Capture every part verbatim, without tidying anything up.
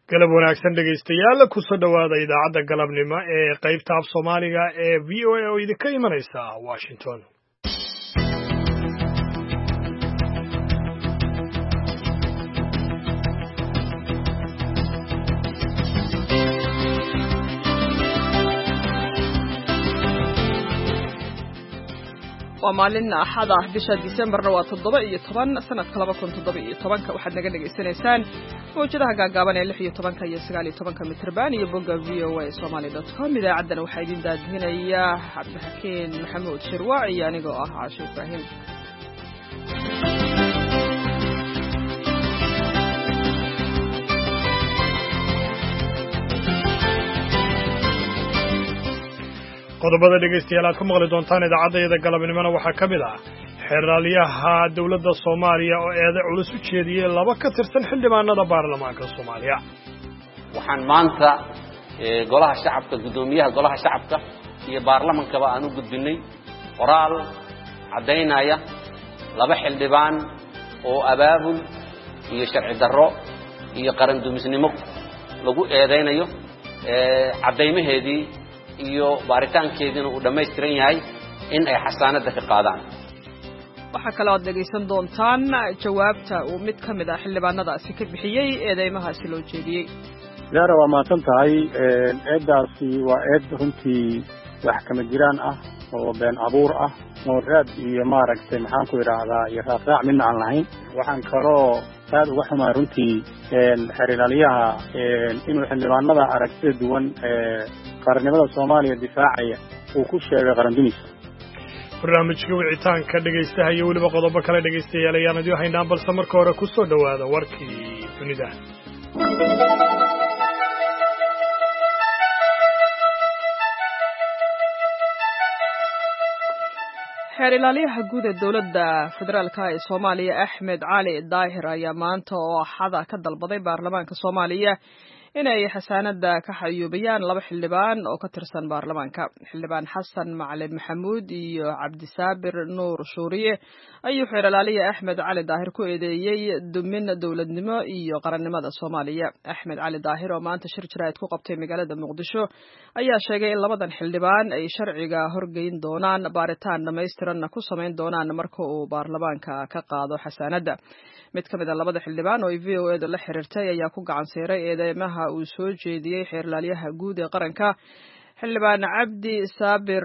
galab wanaagsan dhegaystayaal ku soo dhawaada idaacadda galabnimo ee qaybta af Soomaaliga ee V O A oo idinka imanaysa Washington. waa maalin axad ah bisha December waa toddoba iyo toban sanadka laba kun toddoba iyo toban waxaad naga dhageysanaysaan mowjadaha gaagaaban ee lix iyo toban iyo sagaal iyo toban mitirban iyo bogga v o a somali dot com idaacaddana waxaa idin daadinaya Cabdixakiin Maxamuud Shirwaac iyo anigoo ah Caasho Ibraahim. qodobada dhegaystayaal aad ku maqli doontaan idaacadda galabnimona waxaa ka mid ah xeeralyaha dawladda Soomaaliya oo eeday culus u jeediyay laba ka tirsan xildhibaanada baarlamaanka Soomaaliya. waxaan maanta golaha shacabka gudoomiyaha golaha shacabka iyo baarlamaankaba aan u gudbinay qoraal cadeynaya laba xildhibaan oo abaabul iyo sharci darro iyo qaran dumisnimo lagu eedeynayo cadeymaheedii iyo baaritaankeedina uu dhameystiran yahay in ay xasaanada ka qaadaan. waxa kale oo dhageysan doontaan jawaabta uu mid ka mid ah xildhibaanadaasi ka bixiyay eedeymahaasi loo jeediyay. gaar waa maasan tahay eedaasi waa eed runtii wax kama jiraan ah oo been abuur ah oo raad iyo maaragtay maxaan ku yiraahdaa iyo raaqraac midna aan lahayn. waxaan kaloo aad uga xumaa runtii xeeralyaha inuu xildhibaanada aragtida duwan qarannimada Soomaaliya difaacaya uu ku sheegay qaran dumis. barnaamijka wicitaanka dhagaystaha iyo waliba qodobo kale dhagaystayaal ayaan idin haynaa balse marka hore ku soo dhawaada warkii dunida. xeeralyaha guud ee dawladda federaalka ee Soomaaliya Axmed Cali Daahir ayaa maanta oo axada ka dalbaday baarlamaanka Soomaaliya inay xasaanada ka xayuubiyaan laba xildhibaan oo ka tirsan baarlamaanka. xildhibaan Xasan Macalin Maxamuud iyo Cabdisaabir Nuur Shuuriye ayuu xeeralyaha Axmed Cali Daahir ku eedeeyay dumin dawladnimo iyo qarannimada Soomaaliya. Axmed Cali Daahir oo maanta shir jiraayad ku qabtay magaalada Muqdisho ayaa sheegay in labadan xildhibaan ay sharciga horgeyn doonaan baaritaan dhameystiran ku sameyn doonaan marka uu baarlamaanka ka qaado xasaanada. mid ka mid ah labada xildhibaan oo V O A la xiriirtay ayaa ku gacan seeray eedeymaha uu soo jeediyay xeeralyaha guud ee qaranka. xildhibaan Cabdi Saabir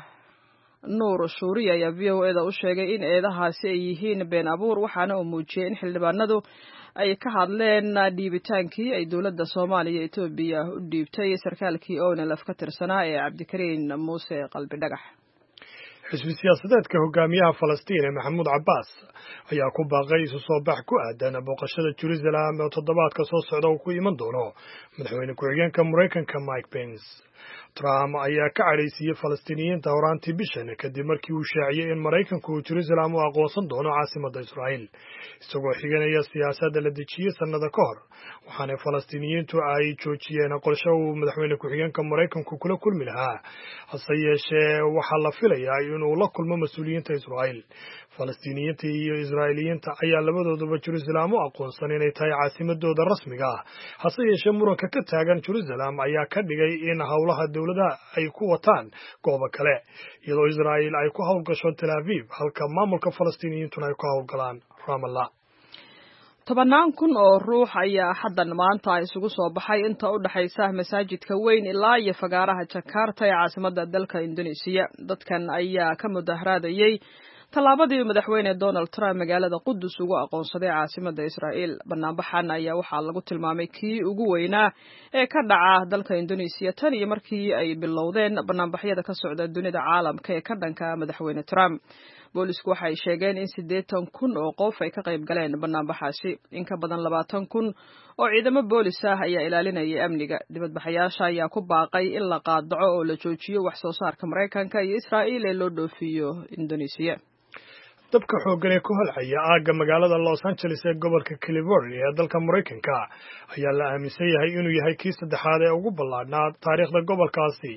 Nuur Shuuriye ayaa V O A u sheegay in eedahaasi ay yihiin been abuur waxaana uu muujiyay in xildhibaanadu ay ka hadleen dhiibitaankii ay dawladda Soomaaliya Itoobiya u dhiibtay sarkaalkii O N L F ka tirsanaa ee Cabdikariin Muuse Qalbi Dhagax. xisbi siyaasadeedka hogaamiyaha Falastiin Maxamuud Cabbaas ayaa ku baaqay isu soo bax ku aadan booqashada Jerusalem oo toddobaadka soo socda uu ku iman doono madaxweyne ku-xigeenka Mareykanka Mike Pence. Trump ayaa ka cadhaysiyay Falastiiniyiinta horaantii bishan kadib markii uu shaaciyay in Mareykanku uu Jerusalem u aqoonsan doono caasimadda Israa'iil isagoo xiganaya siyaasadda la dejiyay sannada ka hor. waxaana Falastiiniyiintu ay joojiyeen qorshe uu madaxweyne ku-xigeenka Mareykanku kula kulmi lahaa hase yeeshee waxaa la filayaa inuu la kulmo mas-uuliyiinta Israa'iil. Falastiiniyiinta iyo Israa'iiliyiinta ayaa labadooduba Jerusalem u aqoonsan inay tahay caasimadooda rasmiga ah hase yeeshee muranka ka taagan Jerusalem ayaa ka dhigay in howlaha dawladda ay ku wataan goobo kale iyadoo Israa'iil ay ku howlgasho Tel Aviv halka maamulka Falastiiniyiintuna ay ku howlgalaan Ramallah. tobanaan kun oo ruux ayaa xaddan maanta isugu soo baxay inta u dhaxaysa masaajidka weyn ilaa iyo fagaaraha Jakarta ee caasimadda dalka Indonesia. dadkan ayaa ka mudaharaadayay tallaabadii madaxweyne Donald Trump magaalada Qudus ugu aqoonsaday caasimadda Israa'iil. banaanbaxan ayaa waxaa lagu tilmaamay kii ugu weynaa ee ka dhaca dalka Indonesia tan iyo markii ay bilowdeen banaanbaxyada ka socda dunida caalamka ee ka dhanka madaxweyne Trump. boolisku waxay sheegeen in siddeetan kun oo qof ay ka qayb galeen banaanbaxaasi. in ka badan labaatan kun oo ciidamo boolis ah ayaa ilaalinayay amniga. dibadbaxayaasha ayaa ku baaqay in la qaadaco oo la joojiyo wax soo saarka Mareykanka iyo Israa'iil ee loo dhoofiyo Indonesia. dabka xooggan ee ku holcaya aagga magaalada Los Angeles ee gobolka California ee dalka Mareykanka ayaa la aaminsan yahay inuu yahay kii saddexaad ee ugu ballaadhnaa taariikhda gobolkaasi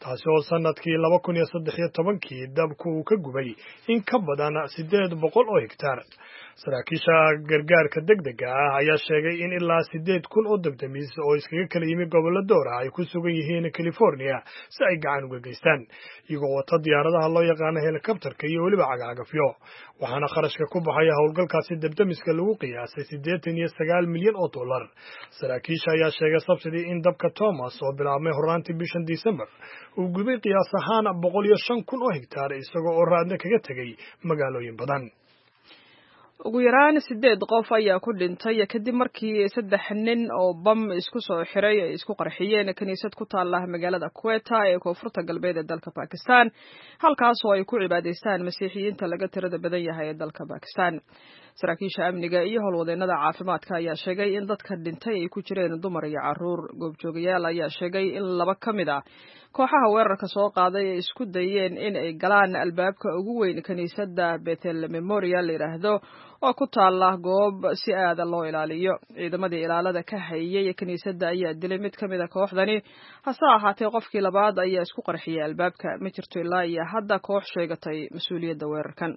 taasi oo sanadkii laba kun iyo saddex iyo tobankii dabku uu ka gubay in ka badan siddeed boqol oo hektaar. saraakiisha gargaarka degdega ah ayaa sheegay in ilaa siddeed kun oo dabdamis oo iskaga kala yimi gobollo door ah ay ku sugan yihiin California si ay gacan uga geystaan iyagoo wata diyaaradaha loo yaqaano helikabtarka iyo weliba cagacagafyo. waxaana kharashka ku baxaya howlgalkaasi dabdamiska lagu qiyaasay siddeetan iyo sagaal milyan oo dollar. saraakiisha ayaa sheegay sabtidii in dabka Thomas oo bilaabmay horaantii bishan December uu gubay qiyaas ahaan boqol iyo shan kun oo hektaar isagoo oo raadna kaga tegay magaalooyin badan. ugu yaraan sideed qof ayaa ku dhintay kadib markii saddex nin oo bam isku soo xiray ay isku qarxiyeen kaniisad ku taala magaalada Quetta ee koonfurta galbeed ee dalka Pakistan, halkaas oo ay ku cibaadaystaan masiixiyiinta laga tirada badan yahay ee dalka Pakistan. saraakiisha amniga iyo howlwadeennada caafimaadka ayaa sheegay in dadka dhintay ay ku jireen dumar iyo carruur. goobjoogayaal ayaa sheegay in laba ka mid ah kooxaha weerarka soo qaaday ay isku dayeen in ay galaan albaabka ugu weyn kaniisadda Bethel Memorial la yiraahdo oo ku taala goob si aad loo ilaaliyo. ciidamadii ilaalada ka hayay kaniisadda ayaa dilay mid ka mid ah kooxdani, hase ahaatee qofkii labaad ayaa isku qarxiyay albaabka. ma jirto ilaa iyo hadda koox sheegatay mas-uuliyadda weerarkan.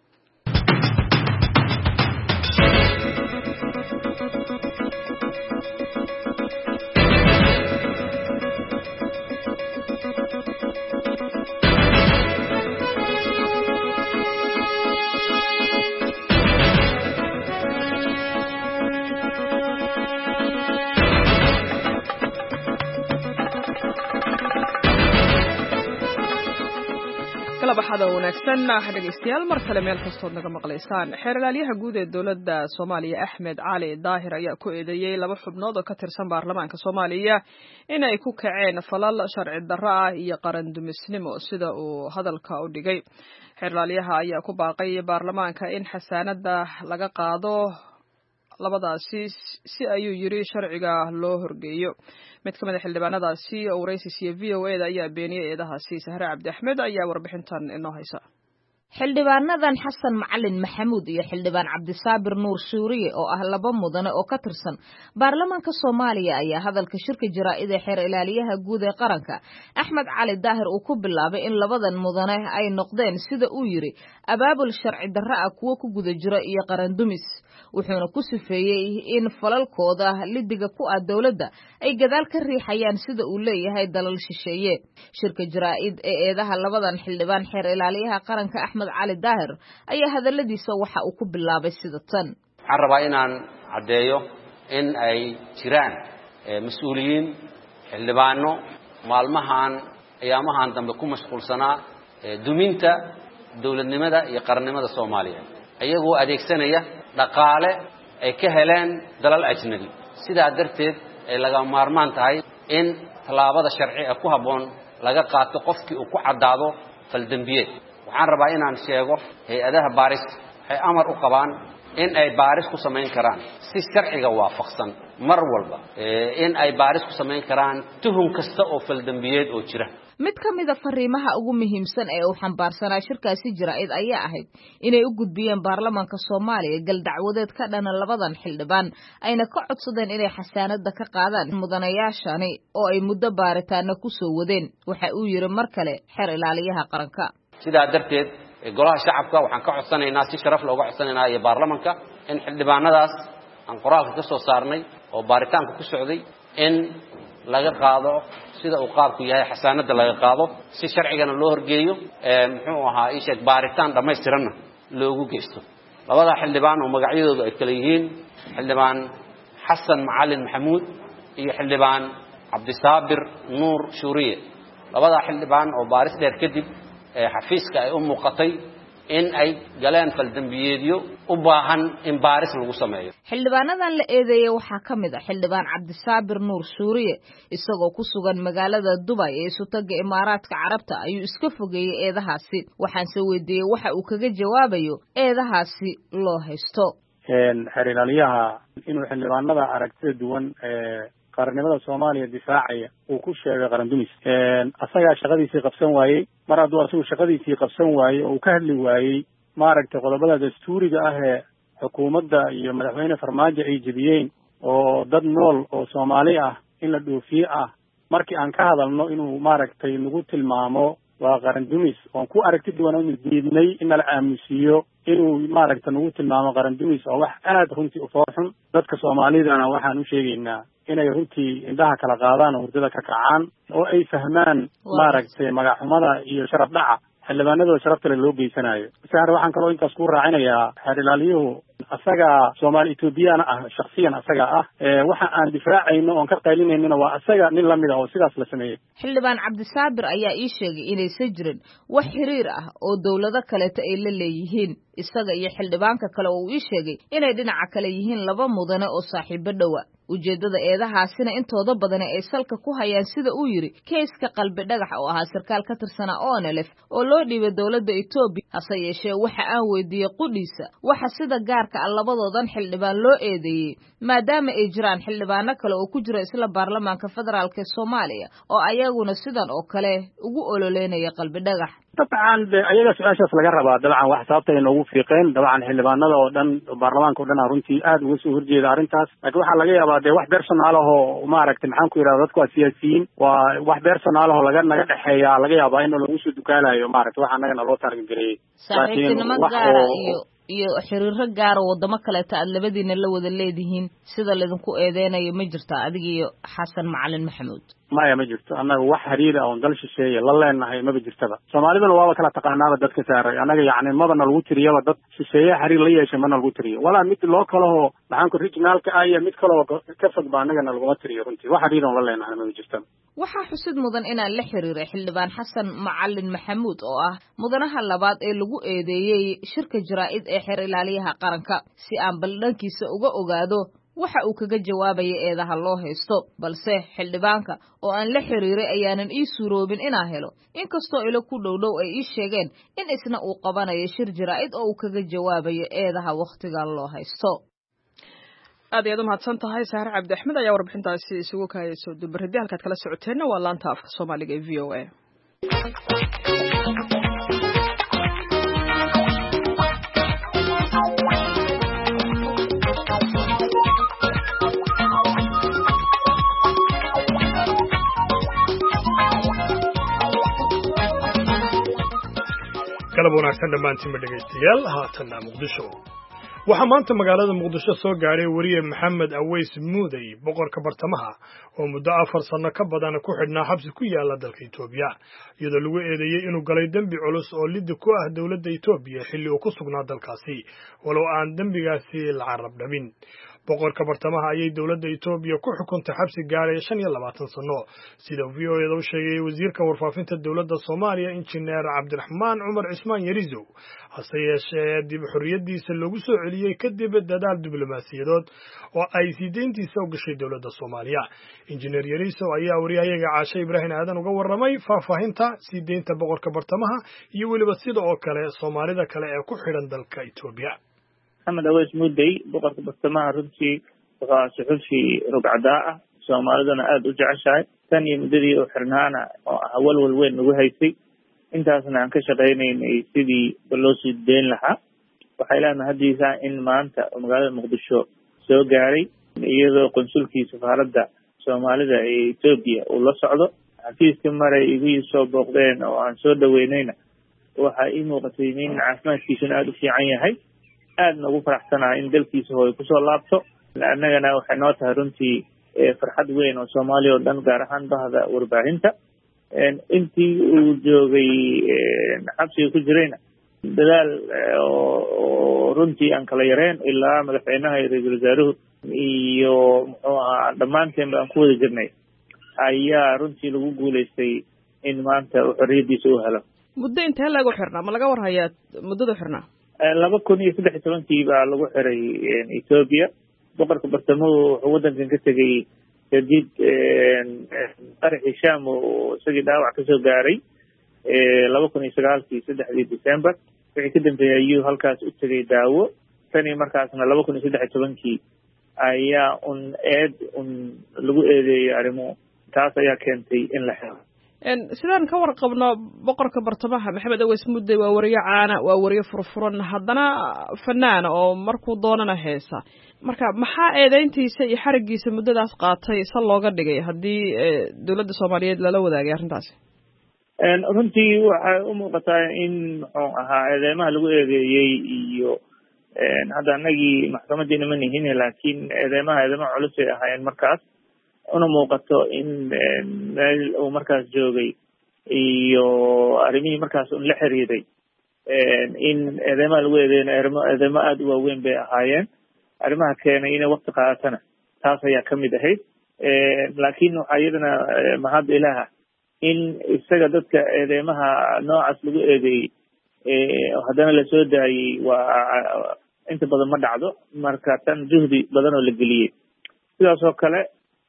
baxada wanaagsan dhageystayaal mar kale meel kastood naga maqlaysaan. xeeralaalyaha guud ee dowladda Soomaaliya Axmed Cali Daahir ayaa ku eedeeyay laba xubnood oo ka tirsan baarlamaanka Soomaaliya in ay ku kaceen falal sharci darro ah iyo qaran dumisnimo sida uu hadalka u dhigay. xeeralaalyaha ayaa ku baaqay baarlamaanka in xasaanada laga qaado labadaasi si ayuu yiri sharciga loo horgeeyo. mid ka mid ah xildhibaanadaasi oo waraysiga V O A da ayaa beeniyay eedahaasi. Sahra Cabdi Axmed ayaa warbixintan inoo haysa. xildhibaanadan Xasan Macalin Maxamuud iyo xildhibaan Cabdisaabir Nuur Suuriye oo ah laba mudane oo ka tirsan baarlamaanka Soomaaliya ayaa hadalka shirka jaraa'id ee xeer ilaaliyaha guud ee qaranka Axmed Cali Daahir uu ku bilaabay in labadan mudane ay noqdeen sida uu yiri abaabul sharci darro ah kuwa ku guda jira iyo qaran dumis. wuxuuna ku sifeeyay in falalkooda lidiga ku ah dawladda ay gadaal ka riixayaan sida uu leeyahay dalal shisheeye. shirka jaraa'id ee eedaha labadan xildhibaan xeer ilaaliyaha qaranka Axmed Cali Daahir ayaa hadaladiisa waxa uu ku bilaabay sida tan. waxaan rabaa inaan cadeeyo in ay jiraan mas'uuliyiin xildhibaano maalmahan ayaamahan dambe ku mashquulsanaa duminta dawladnimada iyo qarannimada Soomaaliya ayagoo adeegsanaya dhaqaale ay ka heleen dalal ajnabi. sidaa darteed ay laga maarmaan tahay in talaabada sharci ah ku haboon laga qaato qofkii uu ku cadaado faldambiyeed. waxaan rabaa inaan sheego hay'adaha baaris ay amar u qabaan in ay baaris ku sameyn karaan si sharciga waafaqsan mar walba in ay baaris ku sameyn karaan tuhun kasta oo faldambiyeed oo jira. mid ka mid ah fariimaha ugu muhiimsan ee uu xambaarsanaa shirkaasi jaraa'id ayaa ahayd inay u gudbiyeen baarlamaanka Soomaaliya gal dacwadeed ka dhana labadan xildhibaan ayna ka codsadeen inay xasaanada ka qaadaan mudanayaashani oo ay muddo baaritaano ku soo wadeen. waxa uu yiri mar kale xeer ilaaliyaha qaranka. sidaa darteed golaha shacabka waxaan ka codsanaynaa si sharaf looga codsanaynaa iyo baarlamaanka in xildhibaanadaas aan qoraalka ka soo saarnay oo baaritaanka ku socday in laga qaado sida uu qaabku yahay xasaanada laga qaado si sharcigana loo horgeeyo ee muxuu ahaa ii sheeg baaritaan dhameystiran loogu geysto. labada xildhibaan oo magacyadoodu ay kala yihiin xildhibaan Xasan Macalin Maxamuud iyo xildhibaan Cabdisaabir Nuur Suuriye. labada xildhibaan oo baaris dheer kadib ee xafiiska ay u muuqatay in ay galeen faldambiyeedyo u baahan in baaris lagu sameeyo. xildhibaanadan la eedeeyay waxaa ka mid ah xildhibaan Cabdisaabir Nuur Suuriye isagoo ku sugan magaalada Dubai ee Sultanka Imaaraadka Carabta ayuu iska fogeeyay eedahaasi. waxaan soo weydiiyay waxa uu kaga jawaabayo eedahaasi loo haysto. een xeer ilaaliyaha inuu xildhibaanada aragtida duwan ee qarannimada Soomaaliya difaacaya uu ku sheegay qaran dumis een asaga shaqadiisii qabsan waayay mar hadduu asagu shaqadiisii qabsan waayay oo ka hadli waayay maaragtay qodobada dastuuriga ah ee xukuumadda iyo madaxweyne Farmaajo ay jabiyeen oo dad nool oo Soomaali ah in la dhoofiyo ah markii aan ka hadalno inuu maaragtay nagu tilmaamo waa qaran dumis oon ku aragti duwan inu diidnay in nala aamusiiyo inuu maaragta nagu tilmaamo qaran dumis oo wax aad runtii u foorxun dadka soomaalidana waxaan u sheegaynaa inay runtii indhaha kala qaadaan oo hurdada ka kacaan oo ay fahmaan maaragtay magaxumada iyo sharaf dhaca xildhibaanadooda sharafta leh loo geysanayo saar waxaan kaloo intaas ku raacinayaa xeer ilaaliyuhu asaga Soomaali Ethiopiana ah shakhsiyan asaga ah waxa aan difaacayno oo ka qaylinayno waa asaga nin lamid ah oo sidaas la sameeyay xildhibaan Cabdisaabir ayaa ii sheegay inay sajrin wax xiriir ah oo dawlado kale ay la leeyihiin isaga iyo xildhibaanka kale oo ii sheegay inay dhinaca kale yihiin laba mudane oo saaxiibo dhawa ujeedada eedahaasina intooda badan ay salka ku hayaan sida uu yiri keyska qalbi dhagax oo ahaa sarkaal ka tirsanaa O N L F oo loo dhiibay dawladda Itoobiya hase yeeshee waxa aan weydiiyay qudhiisa waxa sida gaarka ah labadoodan xildhibaan loo eedeeyay maadaama ay jiraan xildhibaano kale oo ku jira isla baarlamaanka federaalka Soomaaliya oo ayaguna sidan oo kale ugu ololeynaya qalbi dhagax طبعا ayaga su'aashaas laga rabaa dabcan wax sababta ay noogu fiiqeen dabcan xildhibaanada oo dhan baarlamaanka oo dhan runtii aad uga soo horjeeda arrintaas laakiin waxa laga yaabaa de wax personal ah oo maaragtay maxaan ku yiraahdaa dadku waa siyaasiyiin waa wax personal ah oo laga naga dhaxeeya laga yaabaa in lagu soo dukaalayo maaragtay waxa naga loo target gareeyay saaxiibtinimo gaar ah iyo iyo xiriiro gaar ah wadamo kale ta aad labadiina la wada leedihiin sida ladinku eedeynayo ma jirta adiga iyo Xasan Macalin Maxamuud maya ma jirto anaga wax xiriir ah oo dal shisheeye la leenahay ma jirtaba Soomaaliduna waa kala taqaanaaba dadka saaray anaga yaani madana lagu tiriyaba dad shisheeye xiriir la yeeshay mana lagu tiriyo wala mid loo kala oo maxaan ku regionalka ah iyo mid kale oo ka fog baa anaga lagu tiriyo runtii wax xiriir oo la leenahay ma jirto waxa xusid mudan inaan la xiriiray xildhibaan Xasan Macalin Maxamuud oo ah mudanaha labaad ee lagu eedeeyay shirka jaraa'id ee xeer ilaaliyaha qaranka si aan baldhankiisa uga ogaado waxa uu kaga jawaabay eedaha loo haysto balse xildhibaanka oo aan la xiriiray ayaanan ii suuroobin inaan helo inkastoo ilo ku dhowdhow ay ii sheegeen in isna uu qabanayo shir jaraa'id oo uu kaga jawaabayo eedaha waqtigan loo haysto aad ayaad u mahadsan tahay Sahar Cabdi Axmed ayaa warbixintaasi isugu kaayay dubaridii halkaad kala socoteena waa laanta afka Soomaaliga ee V O A galab wanaagsan dhammaantiinba dhegaystayaal haatanna muqdisho waxaa maanta magaalada muqdisho soo gaadhay wariye maxamed aweys muuday boqorka bartamaha oo muddo afar sano ka badan ku xidhnaa xabsi ku yaala dalka Itoobiya iyadoo lagu eedeeyay inuu galay dambi culus oo lid ku ah dawladda Itoobiya xilli uu ku sugnaa dalkaasi walow aan dambigaasi la carab dhabin boqorka bartamaha ayay dawladda Itoobiya ku xukuntay xabsi gaaraya shan iyo labaatan sano sida V O A u sheegay wasiirka warfaafinta dawladda Soomaaliya injineer Cabdiraxmaan Cumar Cismaan Yariso hase yeeshee dib xorriyadiisa lagu soo celiyay kadib dadaal diblomaasiyadeed oo ay sideentiisa u gashay dawladda Soomaaliya injineer Yariso ayaa wariyahayaga Caashe Ibrahim Aadan uga warramay faahfaahinta sideenta boqorka bartamaha iyo waliba sida oo kale Soomaalida kale ee ku xidhan dalka Itoobiya محمد أويس مودي بقرة برتمان رنتي صحفي ربعدا Soomaalidana aad u jeceshahay tan iyo mudadii oo xirnaana oo awal walweyn nagu haysay intaasna aan ka shaqeynaynay sidii loo sii deyn lahaa waxay leedahay hadiisa in maanta magaalada Muqdisho soo gaaray iyadoo konsulkii safaaradda Soomaalida ee Itoobiya uu la socdo xafiiska maray igu soo booqdeen oo aan soo dhaweynayna waxa ii muuqatay in caafimaadkiisu aad u fiican yahay aad nagu faraxsanahay in dalkiisa hooy ku soo laabto annagana waxay noo tahay runtii farxad weyn oo Soomaaliya oo dhan gaar ahaan bahda warbaahinta intii uu joogay xabsiga ku jirayna dadaal oo runtii aan kala yareen ilaa madaxweynaha iyo ra'iisul wasaaruhu iyo muxuu ahaa dhammaanteen aan ku wada jirnay ayaa runtii lagu guuleystay in maanta xorriyadiisa uu helo muddo intee lagu xirnaa ma laga warhayaa muddada xirnaa laba kun iyo saddex iyo tobankii baa lagu xiray Ethiopia boqorka bartamaha wuxuu wadankan ka tegay kadib qaraxii Shaam oo isagii dhaawac ka soo gaaray laba kun iyo sagaalkii saddexdii December wixii ka dambeeyay ayuu halkaas u tegay daawo tan iyo markaasna laba kun iyo saddex iyo tobankii ayaa un eed un lagu eedeeyay arrimo taas ayaa keentay in la xiro sidaan ka warqabno boqorka bartamaha maxamed aweys mudde waa wariye caana waa wariye furfuran haddana fanaana oo markuu doonana heesa marka maxaa eedeyntiisa iyo xarigiisa muddadaas qaatay se looga dhigay haddii dowladda soomaaliyeed lala wadaagay arrintaasi runtii waxay u muuqataa in muxuu ahaa eedeymaha lagu eedeeyey iyo hadda anagii maxkamadiina ma nihin laakiin eedeymaha eedeymaha culus ay ahaayeen markaas una muuqato in meel uu markaas joogay iyo arrimihii markaas un la xiriiray in eedeymaha lagu eedeeyna eedeymo aada u waaweyn bay ahaayeen arrimaha keenay inay wakti qaadatana taas ayaa kamid ahayd laakiin waxaa iyadana mahad ilaaha in isaga dadka eedeymaha noocaas lagu eedeeyey haddana lasoo daayey waa inta badan ma dhacdo marka tan juhdi badan oo la geliyey sidaas oo kale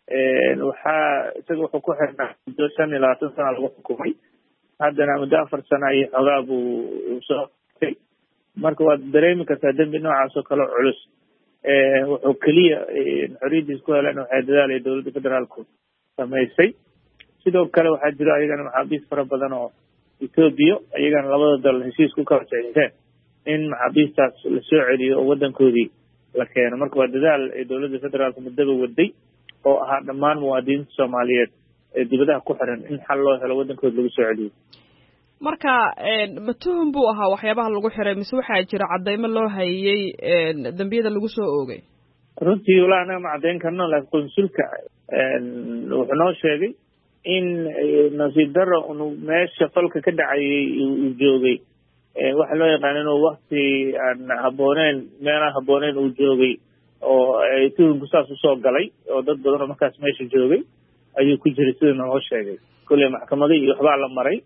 waxaa isaga wuxuu ku xirnaa muddo shan iyo labaatan sana lagu xukumay haddana muddo afar sana iyo xoogaa buu soo tay marka waad dareemi kartaa dembi noocaas oo kale culus wuxuu keliya xoriyadiis ku heleen waxay dadaalaya dowladda federaalku samaysay sidoo kale waxaa jiro ayagana maxaabiis fara badan oo etoobiya iyagana labada dal heshiis ku kala saxiixeen in maxaabiistaas lasoo celiyo oo waddankoodii la keeno marka waa dadaal ay dowladda federaalku muddaba waday oo ahaa dhammaan muwaadiniinta soomaaliyeed ee dibadaha ku xiran in xal loo helo waddankooda lagu soo celiyo marka ma tuhum buu ahaa waxyaabaha lagu xiray mise waxaa jira caddaymo loo hayey dembiyada lagu soo oogay runtii walaa anaga ma caddayn karno laakiin qunsulka wuxuu noo sheegay in nasiib darro unu meesha falka ka dhacayay uu joogay waxa loo yaqaan inuu wakti aan habbooneyn meelaan habbooneyn uu joogay oo tuhumku saas usoo galay oo dad badan oo markaas meesha joogay ayuu ku jiray sida noo sheegay kolley maxkamada iyo waxbaa la maray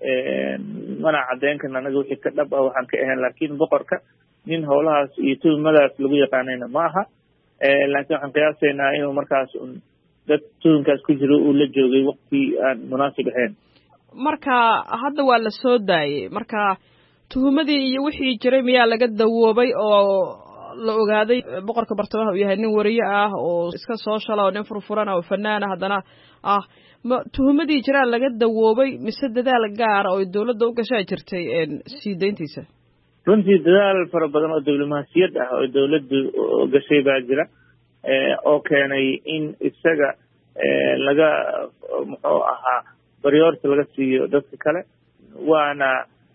mana caddeyn karna anaga wixii ka dhab ah waxaan ka ahayn laakiin boqorka nin howlahaas iyo tuhumadaas lagu yaqaanayna ma aha laakiin waxaan qiyaasaynaa inuu markaas un dad tuhumkaas ku jiro uu la joogay wakti aan munaasib ahayn marka hadda waa la soo daayey marka tuhumadii iyo wixii jiray miyaa laga dawoobay oo la ogaaday boqorka bartamaha uu yahay nin wariye ah oo iska soo shala oo nin furfuran oo fanaana haddana ah ma tuhumadii jiraan laga dawoobay mise dadaal gaara oo dowladda u gashaa jirtay sii dayntiisa runtii dadaal fara badan oo diblomaasiyad ah oo dowladdu gashay baa jira oo keenay in isaga laga muxuu ahaa baryoorta laga siiyo dadka kale waana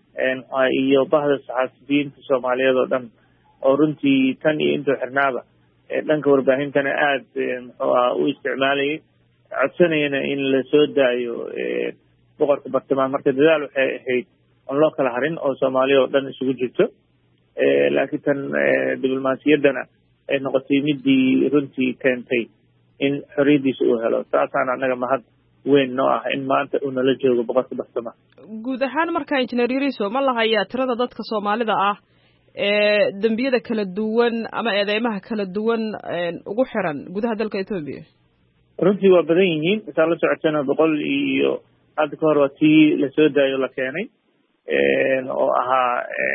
iyo bahda saxaafiyiinta soomaaliyeed oo dhan oo runtii tan iyo intuu xirnaaba dhanka warbaahintana aada muxuu aha u isticmaalayay codsanayana in la soo daayo boqorka bartamaha marka dadaal waxay ahayd oon loo kala harin oo soomaaliya oo dhan isugu jirto laakiin tan diblomaasiyaddana ay noqotay midii runtii keentay in xoriyadiisa uu helo taasaan annaga mahad weyn noo ah in maanta uu nala joogo boqorka bartamaha guud ahaan marka injineer yariso ma lahayaa tirada dadka soomaalida ah ee dembiyada kala duwan ama eedeymaha kala duwan ugu xiran gudaha dalka etoobiya runtii waa badan yihiin saa la socotana boqol iyo hadda ka hor waa tii lasoo daayo la keenay oo ahaa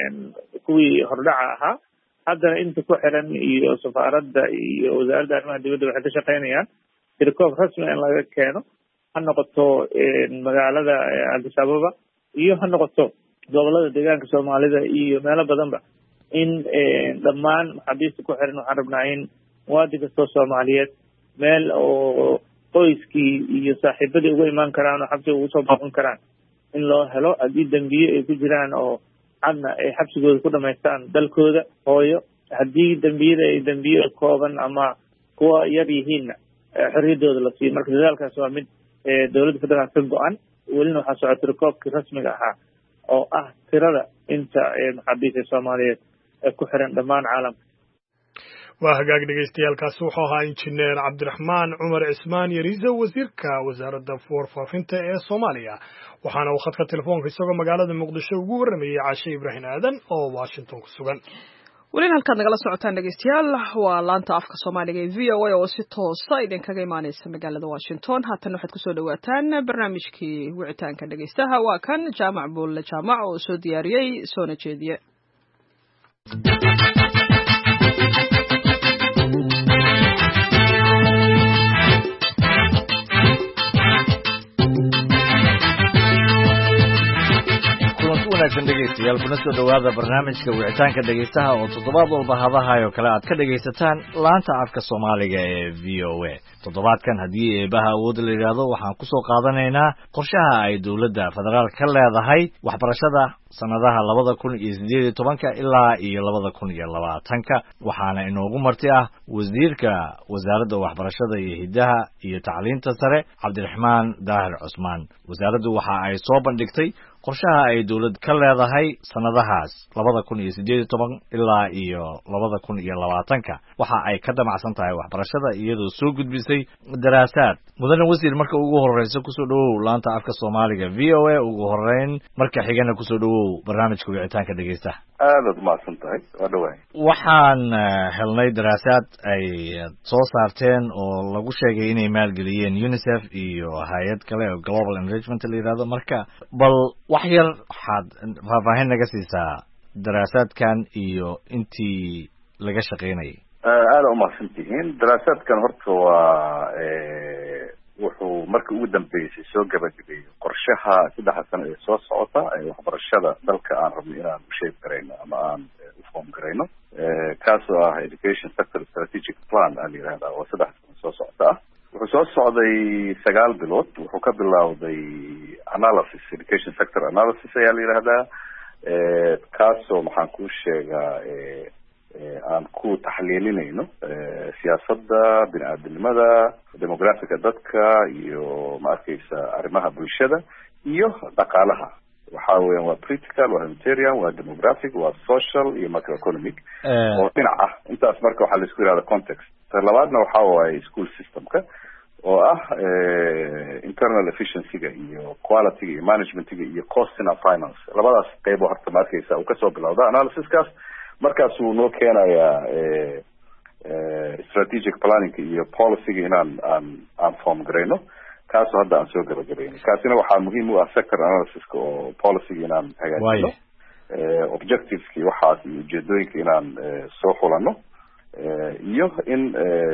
kuwii hordhaca ahaa haddana inta ku xiran iyo safaaradda iyo wasaaradda arrimaha dibadda waxay ka shaqaynayaan tirikoob rasmi in laga keeno ha noqoto magaalada addis ababa iyo ha noqoto gobolada deegaanka soomaalida iyo meelo badanba in dhammaan maxaabiista ku xiran waxaan rabnaa in muwaadin kastoo soomaaliyeed meel oo qoyskii iyo saaxiibadii uga imaan karaan oo xabsiga ugu soo booqan karaan in loo helo haddii dembiye ay ku jiraan oo cadna ay xabsigooda ku dhamaystaan dalkooda hooyo haddii dembiyada ay dembiye kooban ama kuwa yar yihiinna xorriyaddooda la siiyo marka dadaalkaas waa mid dowladda federaalk ka go-an welina waxaa socota rikoobkii rasmiga ahaa oo ah tirada inta maxaabiista soomaaliyeed ee ku xiran dhammaan caalamka waa hagaag dhegaystayaaalkaasi wuxuu ahaa injineer cabdiraxmaan cumar cismaan yariso wasiirka wasaaradda warfaafinta ee soomaaliya waxaana uu khadka telefoonka isagoo magaalada muqdisho ugu warramayey caashe ibraahim aadan oo washington ku sugan welina halkaad nagala socotaan dhegaystayaal waa laanta afka soomaaliga ee v o a oo si toosa idinkaga imaaneysa magaalada washington haatan waxaad kusoo dhawaataan barnaamijkii wicitaanka dhegaystaha waa kan jaamac buulle jaamac oo soo diyaariyey soona jeediye dhegeystayaal kuna soo dhawaada barnaamijka wicitaanka dhegeystaha oo toddobaad walba hadahayo kale aad ka dhegaysataan laanta afka Soomaaliga ee V O A. Toddobaadkan haddii eebaha awood la yiraahdo waxaan ku soo qaadanaynaa qorshaha ay dawladda federaalka ka leedahay waxbarashada sanadaha labada kun iyo siddeed iyo tobanka ilaa iyo labada kun iyo labaatanka waxaana inoogu marti ah wasiirka wasaaradda waxbarashada iyo hidaha iyo tacliinta sare Cabdiraxmaan Daahir Cusmaan. Wasaaraddu waxa ay soo bandhigtay qorshaha ay dawladda ka leedahay sanadahaas labada kun iyo siddeed iyo toban ilaa iyo labada kun iyo labaatanka waxa ay ka damacsan tahay waxbarashada iyadoo soo gudbisay daraasaad. mudane wasiir, marka ugu horeysa ku soo dhawow laanta afka Soomaaliga V O A, ugu horeyn marka xigana ku soo dhawow barnaamijka wicitaanka dhegeystaha. aad mahadsan tahay. waa dhawahay. waxaan helnay daraasaad ay soo saarteen oo lagu sheegay inay maalgeliyeen UNICEF iyo hay'ad kale oo Global Enrichment la yiraahdo. marka bal wax yar waxaad faahfaahin naga siisaa daraasaadkan iyo intii laga shaqeynayay. aad u mahadsantihiin. daraasaadkan horta waa wuxuu markii ugu dambeysay soo gabagabeeyey qorshaha saddexa sano ee soo socota ee waxbarashada dalka aan rabno inaan u sheegi karayno ama aan u foom garayno, kaasoo ah education sector strategic plan aa la yihahdaa oo saddex sano soo socota ah. wuxuu soo socday sagaal bilood. wuxuu ka bilowday analysis, education sector analysis ayaa la yihahdaa, kaasoo maxaan kuu sheegaa aan ku taxliilinayno siyaasadda bini-aadamnimada, demografiga dadka iyo ma arkeysa arrimaha bulshada iyo dhaqaalaha. waxa weeyaan waa political, waa humanitarian, waa demographic, waa social iyo macroeconomic oo dhinac ah. intaas marka waxaa la isku yihahda context. ta labaadna waxa waaye school systemka oo ah internal efficiencyga iyo qualityga iyo managementiga iyo costina finance. labadaas qeybo horta ma arkeysa uu kasoo bilowda analysiskaas. markaas uu noo keenayaa strategic planning iyo policyga inaan aan aan form garayno, kaasoo hadda aan soo gabagabayno. kaasina waxaa muhiim u ah sector analysiska oo policyga inaan hagaajino, objectiveskii waxaas iyo ujeedooyinka inaan soo xulano, iyo in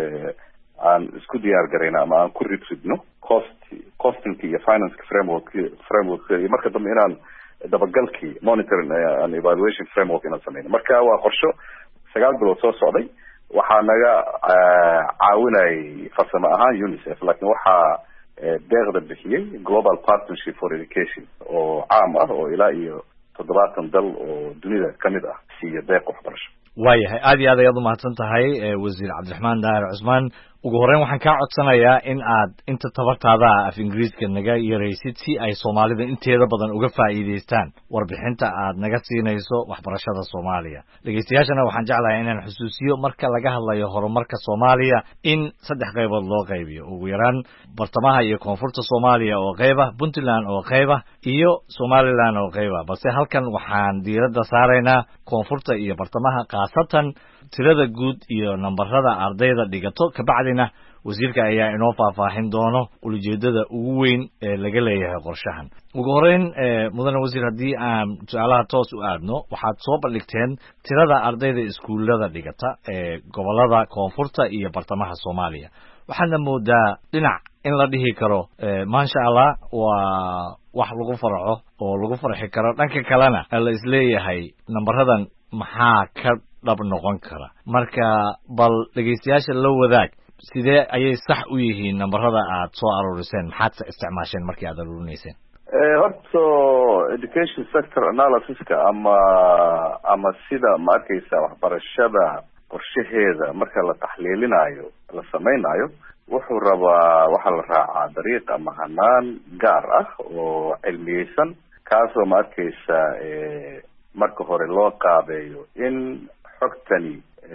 aan isku diyaar garayno ama aan ku ridridno cost costinka iyo financeka framework framework iyo marka dambe inaan dabagalkii monitoring and evaluation framework inaan sameyno. marka waa qorsho sagaal bilood soo socday. waxaa naga caawinayay farsamo ahaan UNICEF, laakiin waxaa deeqda bixiyey Global Partnership for Education oo caam ah oo ilaa iyo toddobaatan dal oo dunida kamid ah siiya deeq waxbarasho. waayahay, aad iyo aad ayaad umahadsan tahay wasiir Cabdiraxmaan Daahir Cusmaan. ugu horeyn waxaan kaa codsanayaa in aad inta tabartaada af ingiriiska naga yaraysid si ay Soomaalida inteeda badan uga faa'iideystaan warbixinta aad naga siinayso waxbarashada Soomaaliya. dhegeystayaashana waxaan jeclahay inaan xusuusiyo marka laga hadlayo horumarka Soomaaliya in saddex qaybood loo qaybiyo. ugu yaraan bartamaha iyo koonfurta Soomaaliya oo qayb ah, Puntland oo qayb ah iyo Somaliland oo qayb ah. balse halkan waxaan diiradda saaraynaa koonfurta iyo bartamaha, khaasatan tirada guud iyo nambarada ardayda dhigato. kabacdina wasiirka ayaa inoo faahfaahin doono ujeedada ugu weyn ee laga leeyahay qorshahan. ugu horeyn mudane wasiir, haddii aan su-aalaha toos u aadno, waxaad soo bandhigteen tirada ardayda iskuullada dhigata ee gobolada koonfurta iyo bartamaha Soomaaliya. waxaana moodaa dhinac in la dhihi karo maasha Allah waa wax lagu farxo oo lagu farxi karo. dhanka kalena la isleeyahay nambaradan maxaa ka dhab noqon kara. marka bal dhegeystayaasha la wadaag, sidee ayay sax u yihiin nambarada aad soo aruuriseen? maxaad isticmaasheen markii aad aruurinayseen? horta education sector analysiska ama ama sida ma arkeysa waxbarashada qorshaheeda marka la taxliilinayo la sameynayo, wuxuu rabaa waxaa la raacaa dariiq ama hanaan gaar ah oo cilmiyeysan, kaasoo ma arkeysa marka hore loo qaabeeyo in xogtani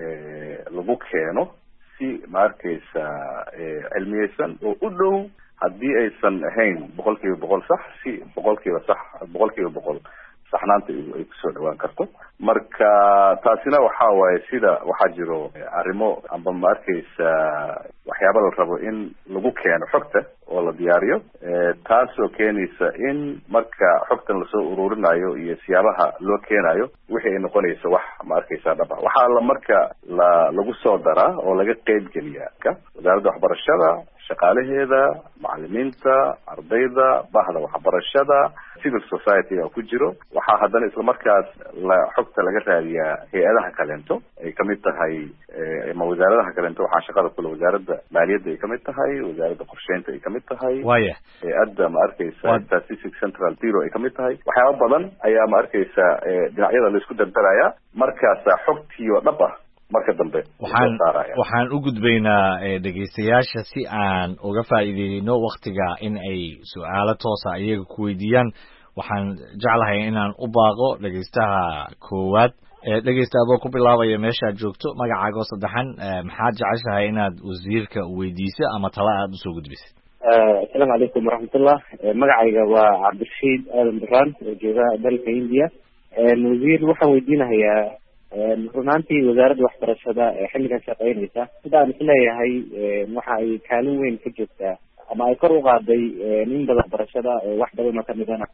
lagu keeno si ma arkeysa cilmiyeysan oo u dhow, haddii aysan ahayn boqol kiiba boqol sax, si boqol kiiba sax boqol kiiba boqol saxnaanta ay kusoo dhawaan karto. marka taasina waxa waaye sida waxaa jiro arrimo amba ma arkeysa waxyaaba la rabo in lagu keeno xogta oo la diyaariyo, taasoo keenaysa in marka xogtan lasoo ururinayo iyo siyaabaha loo keenayo wixii ay noqonaysa wax ma arkeysa dhaba. waxaa la marka la lagu soo daraa oo laga qeyb geliyaa ka wasaaradda waxbarashada, shaqaalaheeda, macallimiinta, ardayda, bahda waxbarashada, civil society oo ku jiro waxaa haddana isla markaas la xogta laga raadiyaa hay-adaha kaleento ay kamid tahay ama wasaaradaha kaleento waxaa shaqada kule wasaaradda maaliyadda ay kamid tahay wasaaradda qorsheynta ay kamid tahay waya hay-adda ma arkaysa statistics central bureau ay kamid tahay waxyaaba badan ayaa ma arkaysa dhinacyada la isku dardaraya markaasa xogtii oo dhab ah marka dambe waxaan waxaan u gudbaynaa dhegaystayaasha si aan uga faa'iideyno waktiga in ay su-aalo toosa iyaga ku weydiiyaan waxaan jeclahay inaan u baaqo dhegaystaha koowaad dhegaysta adoo ku bilaabaya meeshaad joogto magacaagoo saddexan maxaad jeceshahay inaad wasiirka weydiiso ama tala aada usoo gudbisid asalaamu calaykum waraxmatullah magacayga waa cabdirashiid aadan duraan oo jooga dalka India wasiir waxaan weydiinahayaa runaantii wasaaradda waxbarashada ee xilligan shaqeynaysa sida aan isleeyahay waxa ay kaalin weyn ka joogtaa ama ay kor u qaaday nin badan waxbarashada wax badan oo kamidana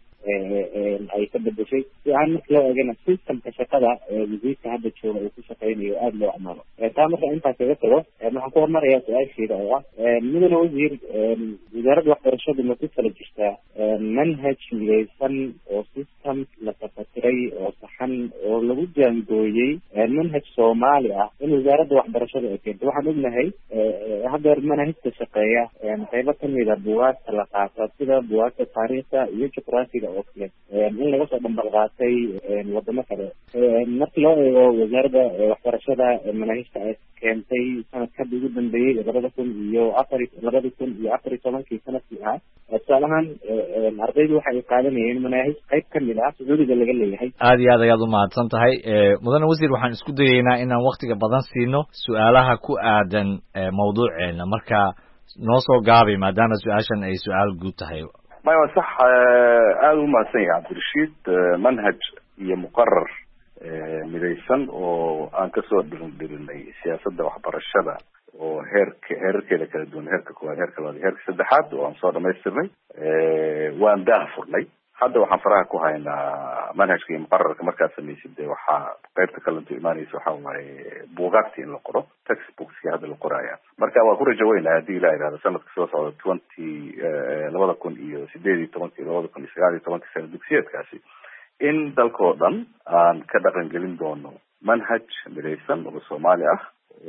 ay ka bedeshay si aan marka loo eegana systemka shaqada wasiirka hadda jooga uu ku shaqeynayo aada loo amaano taa marka intaa kaga tago waxaan ku hormarayaa su-aasheeda oo ah mudane wasiir wasaaradda waxbarashadu ma ku kala jirtaa manhaj midaysan oo system la tafatiray oo saxan oo lagu jaangooyey manhaj soomaali ah in wasaaradda waxbarashada ay keento waxaan ognahay haddeer manahajka shaqeeya qaybo kamida buwaagta la qaata sida buwaagta taariikhda iyo juqraafiga oo kale in laga soo dhambal qaatay wadamo kale marka loo eego wasaaradda waxbarashada manahajka ay keentay sanadkada ugu dambeeyey labada kun iyo afar labada kun iyo afar iyo tobankii sanadkii ahaa tusaale ahaan ardaydu waxa ay qaadanayeen manaahij qayb kamid ah sacuudiga laga leeyahay aada iyo aad ayaad umahadsan tahay mudane wasiir waxaan isku dayeynaa inaan waktiga badan siino su-aalaha ku aadan mawduuceena marka noo soo gaabay maadaama su-aashan ay su-aal guud tahay maya sax aada umahadsan yahay cabdirashiid manhaj iyo muqarar midaysan oo aan kasoo dhirin dhirinay siyaasadda waxbarashada oo heerka heerarkeeda kala duwan heerka koowaad heerka labaad heerka saddexaad oo aan soo dhamaystirnay waan daah furnay hadda waxaan faraha ku haynaa manhajka iyo muqararka markaad samaysid dee waxaa qaybta kalanto imaanaysa waxa waaye buugaagta in la qoro textbookski hadda la qoraya marka waa ku rajo weynaa haddii ilaa idhahda sanadka soo socda twenty labada kun iyo sideed iyo tobanka iyo labada kun iyo sagaal iyo tobanka sana dugsiyeedkaasi in dalkao dhan aan ka dhaqan gelin doono manhaj midaysan oo soomaali ah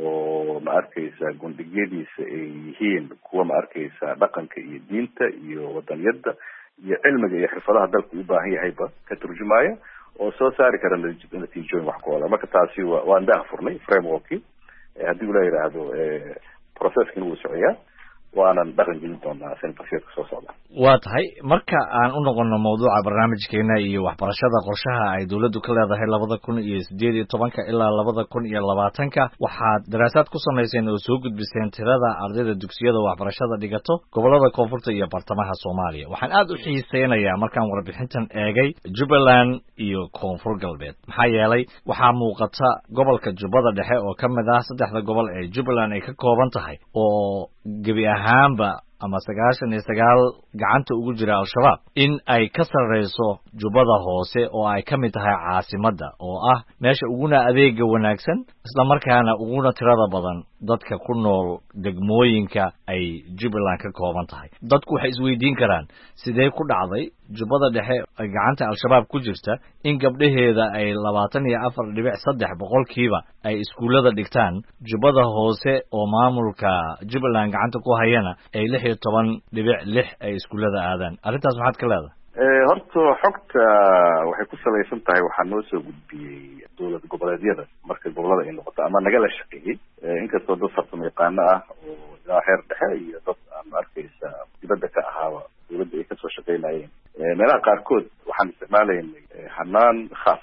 oo ma arkaysa gundhigyadiisa ay yihiin kuwa ma arkaysa dhaqanka iyo diinta iyo wadaniyadda iyo cilmiga iyo xirfadaha dalku u baahan yahayba ka turjumaya oo soo saari kara natiijooyin wax ku ola marka taasi wa waan daah furnay frameworkii haddii ula yidhaahdo processkina wuu socoyaa waanan dhaqan gelin doonaa sanadkasiyadka soo socda waa tahay marka aan u noqono mawduuca barnaamijkeena iyo waxbarashada qorshaha ay dawladdu ka leedahay labada kun iyo sideed iyo tobanka ilaa labada kun iyo labaatanka waxaad daraasaad ku samayseen oo soo gudbiseen tirada ardayda dugsiyada waxbarashada dhigato gobolada koonfurta iyo bartamaha soomaaliya waxaan aada u xiiseynayaa markaan warbixintan eegay jubbaland iyo koonfur galbeed maxaa yeelay waxaa muuqata gobolka jubbada dhexe oo ka mid ah saddexda gobol ee jubbaland ay ka kooban tahay oo gebi ahaanba ama sagaashan iyo sagaal gacanta ugu jira al-shabaab in ay ka sarreyso jubbada hoose oo ay ka mid tahay caasimadda oo ah meesha uguna adeega wanaagsan isla markaana uguna tirada badan dadka ku nool degmooyinka ay jubbaland ka kooban tahay dadku waxay isweydiin karaan sidee ku dhacday jubbada dhexe ay gacanta al-shabaab ku jirta in gabdhaheeda ay labaatan iyo afar dhibic saddex boqolkiiba ay iskuullada dhigtaan jubbada hoose oo maamulka jubbaland gacanta ku hayana ay lix iyo toban dhibic lix ay iskuullada aadaan arrintaas maxaad ka leedahay horta xogta waxay ku salaysan tahay waxaa noo soo gudbiyey dowlad goboleedyada marka gobolada ay noqoto ama nagala shaqeeyey inkastoo dad farsamo yaqaano ah oo ilaa heer dhexe iyo dad aan arkaysa dibadda ka ahaaba dowladda ay kasoo shaqeynayeen meelaha qaarkood waxaan isticmaalaynay hanaan khaas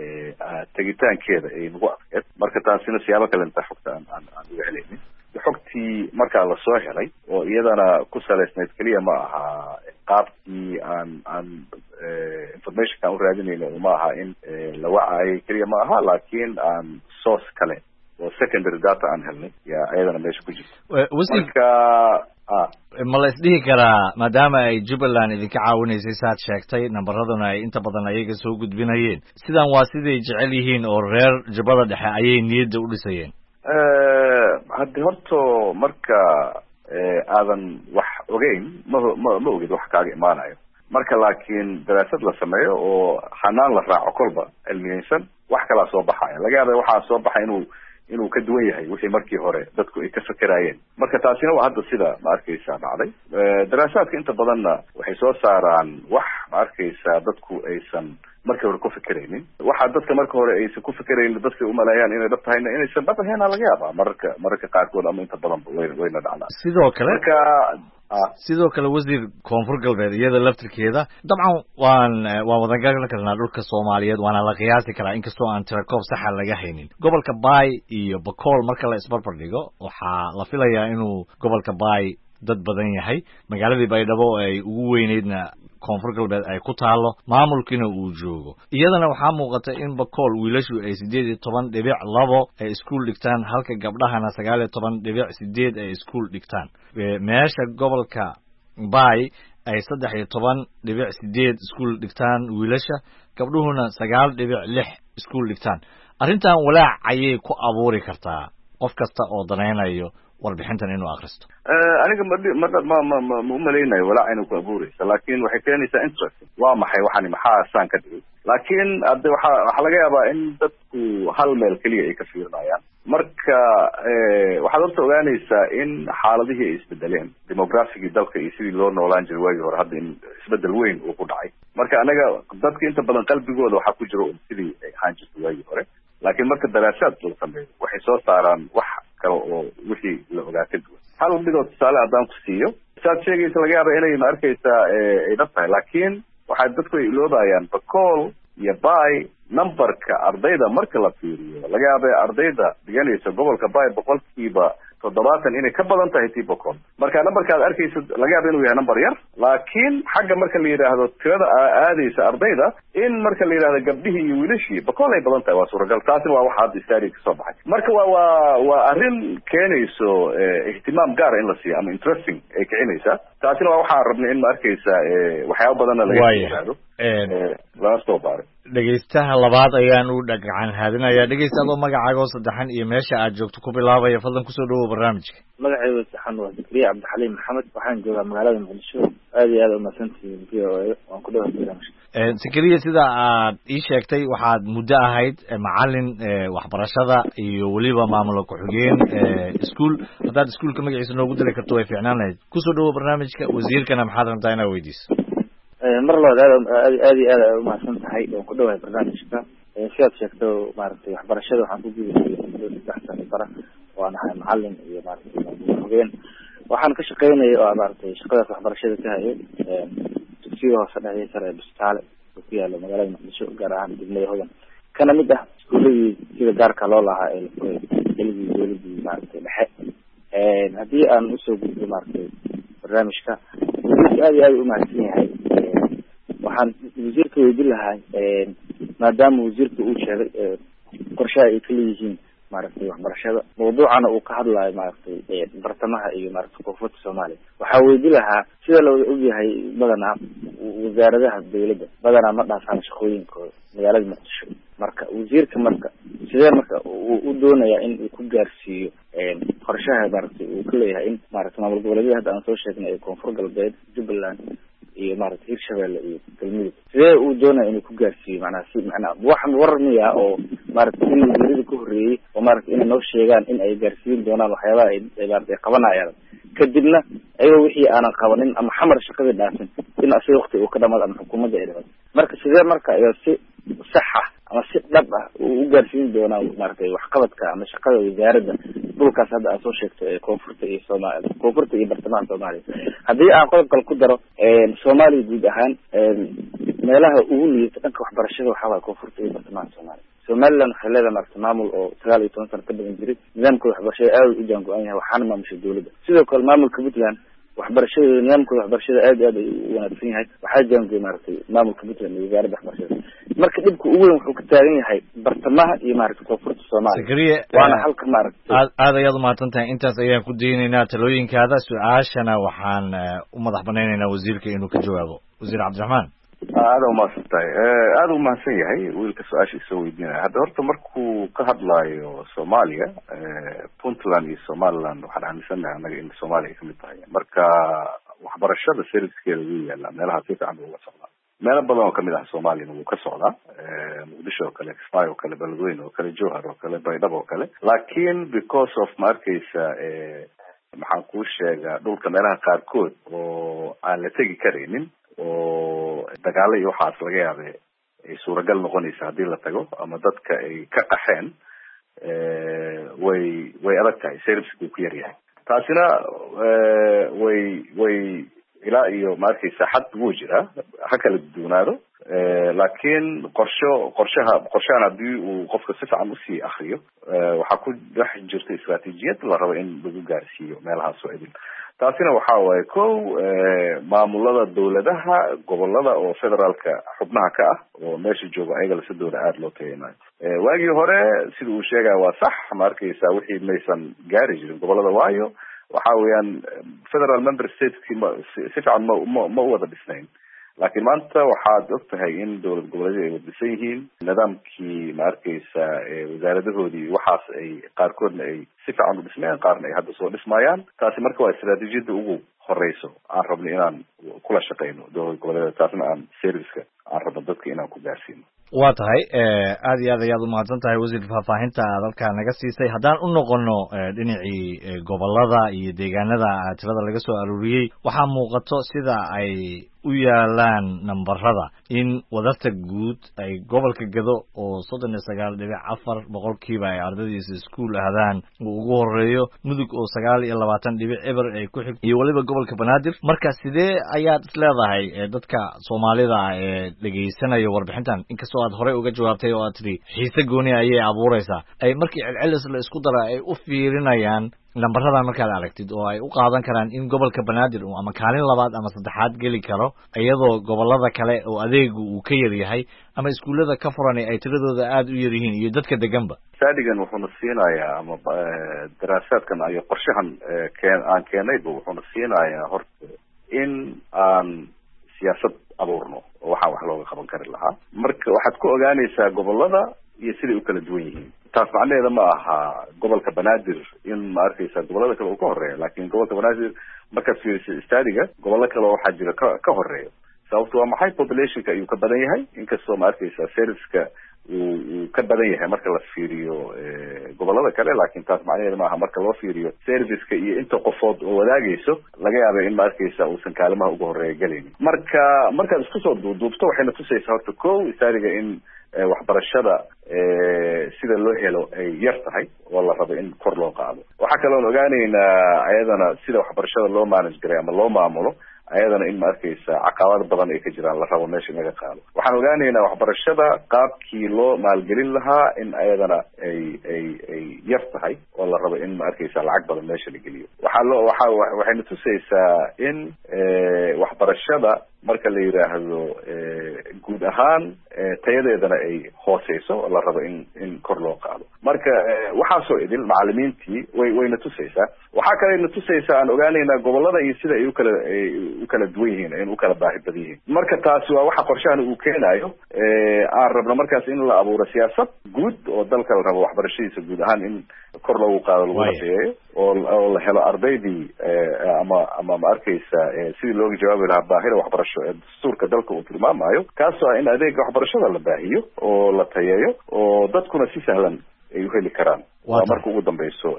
ah tegitaankeeda ay nagu adkeed marka taasina siyaabo kalenta xogta aan aan aan uga helaynin xogtii markaa lasoo helay oo iyadana ku salaysnayd keliya ma aha qaabkii aan aan informationkaan u raadinayna uma aha in la wacaayo keliya ma aha laakiin aan source kale oo secondary data aan helnay yaa iyadana meesha ku jirta marka ma la isdhihi karaa maadaama ay jubbaland idinka caawinaysay saad sheegtay nambaraduna ay inta badan ayaga soo gudbinayeen sidan waa siday jecel yihiin oo reer jubbada dhexe ayay niyadda u dhisayeen haddi horto marka aadan wax ogeyn ma ma ma ogid wax kaaga imaanayo marka laakiin daraasad la sameeyo oo hanaan la raaco kolba cilmiyeysan wax kalaa soo baxaya laga yaaba waxaa soo baxay inuu inuu ka duwan yahay wixii markii hore dadku ay ka fikirayeen marka taasina waa hadda sida ma arkaysaa dhacday daraasaadka inta badanna waxay soo saaraan wax ma arkaysaa dadku aysan markii hore ku fikiraynin waxa dadka markii hore aysan ku fikiraynin dadka u maleeyaan inay dhab tahayna inaysan dhab ahayn laga yaabaa mararka mararka qaarkood ama inta badanba way wayna dhacdaa sidoo kale marka sidoo kale wasiir koonfur galbeed iyada laftirkeeda dabcan waan waan wada garan karnaa dhulka Soomaaliyeed waana la qiyaasi karaa inkastoo aan tirakoob sax ah laga haynin gobolka Bay iyo Bakool marka la isbarbar dhigo waxaa la filayaa inuu gobolka Bay dad badan yahay magaaladii Baydhabo ay ugu weyneedna koonfur galbeed ay ku taalo maamulkiina uu joogo iyadana waxaa muuqata in Bakool wiilashu ay sideed iyo toban dhibic labo ay iskuul dhigtaan halka gabdhahana sagaal iyo toban dhibic sideed ay iskuul dhigtaan meesha gobolka Bay ay saddex iyo toban dhibic sideed iskuul dhigtaan wiilasha gabdhuhuna sagaal dhibic lix iskuul dhigtaan arrintan walaac ayay ku abuuri kartaa qof kasta oo danaynayo warbixintan inuu akhristo aniga ma ma ma ma umaleynayo walaac inuu ku abuuraysa laakiin waxay keenaysaa interest waa maxay waxani maxaa saan ka dhigay laakiin hadda waxa waxa laga yaabaa in dadku hal meel kaliya ay ka fiirinayaan marka waxaad horta ogaanaysaa in xaaladihii ay isbedeleen demographigii dalka iyo sidii loo noolaan jiray waagii hore hadda in isbedel weyn uu ku dhacay marka anaga dadka inta badan qalbigooda waxaa ku jira sidii ay ahaan jirtay waagii hore laakiin marka daraasaad la sameeyo waxay soo saaraan wax kale oo wixii la ogaa ka duwan hal midoo tusaale haddaan ku siiyo saad sheegaysa laga yaaba inay ma arkaysaa ay dhab tahay laakiin waxay dadku ay iloobayaan Bakool iyo Bay numberka ardayda marka la fiiriyo laga yaaba ardayda dhiganaysa gobolka Bay boqolkiiba toddobaatan inay ka badan tahay tii Bakool marka numberka aad arkaysa laga yaaba inuu yahay number yar laakiin xagga marka la yiraahdo tirada aadaysa ardayda in marka la yiraahdo gabdhihii iyo wiilashii Bakool ay badan tahay waa suuragal taasina waa waxa hadda istaari ka soo baxay marka waa waa waa arrin keenayso ihtimaam gaar in la siiyo ama interesting ay kicinaysa taasina waa waxa rabnay in ma arkaysa waxyaabo badan laga yiraahdo ee la soo baaray dhegeystaha labaad ayaan u dhagacan haadinayaa dhegeystaado magacaaga oo saddexan iyo meesha aad joogto ku bilaabaya fadlan ku soo dhawow barnaamijka magacayga saxan waa Zakariya Cabdixaliim Maxamed waxaan joogaa magaalada Muqdisho aad iyo aad u mahadsantihiin v o a waan ku dhawahay barnaamijka ee Zakariya sida aad ii sheegtay waxaad muddo ahayd macallin waxbarashada iyo waliba maamul ku xigeen ee iskuul hadaad iskuulka magaciisa noogu diri karto way fiicnaan lahayd ku soo dhawow barnaamijka wasiirkana maxaad rabtaa inaad weydiiso mar labaad aad aad iyo aad u mahadsan tahay waan ku dhawahay barnaamijka sidaad sheegto maaragtay waxbarashada waxaan ku gudahay saddex sano bara waan ahay macallin iyo maaragtay hogeen waxaan ka shaqeynayay oo maaragtay shaqadaas waxbarashada ka hayay dugsiga hoose dhexe sare ee Bistaale oo ku yaala magaalada Muqdisho gaar ahaan degmada Hodan kana mid ah iskuuladii sida gaarka loo lahaa ee xilligii dowladii maaragtay dhexe haddii aan usoo gudbo maaragtay barnaamijka aad iyo aad u mahadsan yahay waxaan wasiirka weydiin lahaa maadaama wasiirka uu sheegay qorshaha ay kala yihiin maaragtay waxbarashada mawduucana uu ka hadlayo maaragtay bartamaha iyo maaragtay koonfurta Soomaaliya waxaa weydiin lahaa sida la og yahay badanaa wasaaradaha dawladda badanaa ma dhaafaan shaqooyinkooda magaalada Muqdisho marka wasiirka marka sidee marka uu doonayaa in uu ku gaarsiiyo qorshaha maaragtay uu ka leeyahay in maaragtay maamul goboleedyada hadda aan soo sheegnay ee koonfur galbeed Jubbaland iyo maaragtay Hirshabelle iyo Galmudug sidee uu doonaya inuu ku gaarsiiyo macnaha si macnaha wax war miya oo maaragtay in wasiirada ku horeeyay oo maaragtay inay noo sheegaan in ay gaarsiin doonaan waxyaabaha ay maaragtay qabanayaan kadibna ayagoo wixii aanan qabanin ama xamar shaqada dhaafin in asii waqti uu ka dhamaado ama xukuumadda ay dhamaado marka sidee marka ayaa si sax ah ama si dhab ah uu u gaarsiin doonaa maaragtay waxqabadka ama shaqada wasaaradda dhulkaas hadda aan soo sheegto ee koonfurta iyo Soomaaliya koonfurta iyo bartamaha Soomaaliya haddii aan qodob kale ku daro Soomaaliya guud ahaan meelaha ugu liita dhanka waxbarashada waxaa waaye koonfurta iyo bartamaha Soomaaliya Somaliland waxay leedahay maaragtay maamul oo sagaal iyo toban sano ka badan jiray nidaamka waxbarashada aad u jaango-an yahay waxaana maamushay dawladda sidoo kale maamulka Puntland waxbarashada nidaamkooda waxbarashada aad iyo aad u wanaagsan yahay waxaa jaangooy maaragtay maamulka Puntland iyo wasaaradda waxbarashada marka dhibka ugu weyn wuxuu ka taagan yahay bartamaha iyo maaragtay koonfurta Soomaaliya waana halka maaragtay aad aad ayaad u mahadsantahay intaas ayaan ku daynaynaa talooyinkaada su-aashana waxaan u madax banaynaynaa wasiirka inuu ka jawaabo wasiir Cabdiraxmaan aada umahadsan tahay aada u mahadsan yahay wiilka su-aasha isoo weydiinaya hadda horta markuu ka hadlaayo Soomaaliya Puntland iyo Somaliland waxaan aaminsanahay anaga in Soomaaliya ay kamid tahay marka waxbarashada servicekeeda wuu yaalaa meelaha si fiican uga socdaa meelo badan oo kamid ah soomaaliyana wuu ka socdaa muqdisho oo kale kismaayo oo kale beledweyne oo kale jowhar oo kale baydhabo oo kale laakiin because of ma arkaysa maxaan kuu sheegaa dhulka meelaha qaarkood oo aan la tegi karaynin oo dagaalo iyo waxaas laga yaabe ay suuragal noqonaysa haddii la tago ama dadka ay ka qaxeen way way adag tahay servicekuu ku yaryahay taasina way way ilaa iyo ma arkaysa xad wuu jiraa ha kala duwanaado laakiin qorsho qorshaha qorshahan haddii uu qofka si fiican usii akriyo waxaa ku dhex jirta istaraatiijiyad la rabo in lagu gaarsiiyo meelahaas oo idin taasina waxa waaye kow maamulada dawladaha gobolada oo federaalka xubnaha ka ah oo meesha jooga ayaga lasadooda aada loo tayanayo waagii hore sida uu sheegaya waa sax ma arkaysa wixii maysan gaari jirin gobolada waayo waxa weeyaan federal member stateski ma si fiican ma ma ma u wada dhisnayn laakiin maanta waxaad og tahay in dowlad goboleedyada ay wadisan yihiin nidaamkii ma arkaysa wasaaradahoodii waxaas ay qaarkoodna ay si fiican u dhismayaan qaarna ay hadda soo dhismayaan taasi marka waa istaraatiijiyada ugu horeyso aan rabno inaan kula shaqeyno dowlad goboleedyada taasna aan serviceka aan rabno dadka inaan ku gaarsiino waa tahay aada iyo aad ayaad umahadsan tahay wasiir faahfaahinta aad halkaa naga siisay haddaan u noqono dhinacii gobolada iyo deegaanada tirada laga soo aruuriyey waxaa muuqato sida ay u yaalaan nambarada in wadarta guud ay gobolka Gado oo soddon iyo sagaal dhibic afar boqolkiiba ay ardaydiisa iskuul aadaan uu ugu horeeyo Mudug oo sagaal iyo labaatan dhibic eber ay ku xig iyo waliba gobolka Banaadir marka sidee ayaad isleedahay dadka Soomaalida ee dhageysanaya warbixintan inkastoo aad hore uga jawaabtay oo aad tiri xiise gooni ayay abuuraysaa ay markii celcelis la isku daro ay u fiirinayaan lambarada markaad aragtid oo ay u qaadan karaan in gobolka Banaadir ama kaalin labaad ama saddexaad gali karo iyadoo gobolada kale oo adeegu uu ka yar yahay ama iskuulada ka furan ay tiradooda aad u yar yihiin iyo dadka deganba saadigan wuxuu siinayaa ama daraasaadkan ay qorshahan keen aan keenay wuxuu siinayaa horta in aan siyaasad abuurno oo waxa wax looga qaban kari lahaa marka waxaad ku ogaanaysaa gobolada iyo sida ay u kala duwan yihiin taas macnaheedu ma aha gobolka Banaadir in ma arkaysa gobolada kale uu ka horeeyo laakiin gobolka Banaadir marka fiiriso istaadiga gobolada kale waxa jira ka horeeyo sababtoo ah maxay populationka ayuu ka badan yahay inkastoo ma arkaysa serviceka uu ka badan yahay marka la fiiriyo gobolada kale laakiin taas macnaheedu ma aha marka loo fiiriyo serviceka iyo inta qofood oo wadaagayso laga yaabo in ma arkaysa uusan kaalimaha ugu horeeyo galin marka markaad isku soo duubto waxayna tusaysaa horta kow istaadiga in waxbarashada sida loo helo ay yar tahay oo la rabo in kor loo qaado waxa kale oo ogaanaynaa ayadana sida waxbarashada loo manage garay ama loo maamulo ayadana in ma arkaysa caqabado badan ay ka jiraan la rabo meesha in laga qaado waxaan ogaanaynaa waxbarashada qaabkii loo maalgelin lahaa in ayadana ay ay ay yar tahay oo la rabo in ma arkaysa lacag badan meesha la geliyo waxaa loo waxa waxayna tusaysaa in waxbarashada marka la yiraahdo guud ahaan tayadeedana ay hooseyso oo la rabo in in kor loo qaado marka waxaa soo idil macallimiintii way wayna tusaysaa waxaa kale na tusaysaa aan ogaanaynaa gobolada iyo sida ay u kala u kala duwan yihiin in u kala baahi badan yihiin marka taasi waa waxa qorshahan uu keenayo aan rabno markaas in la abuuro siyaasad guud oo dalka la rabo waxbarashadiisa guud ahaan in kor loogu qaado lagu rabeeyo oo oo la helo ardaydii ama ama ma arkaysa sidii looga jawaabi lahaa baahida waxbarasho ee dastuurka dalka uu tilmaamayo kaasoo ah in adeega waxbarashada la baahiyo oo la tayeeyo oo dadkuna si sahlan ay u heli karaan waa marka ugu dambeyso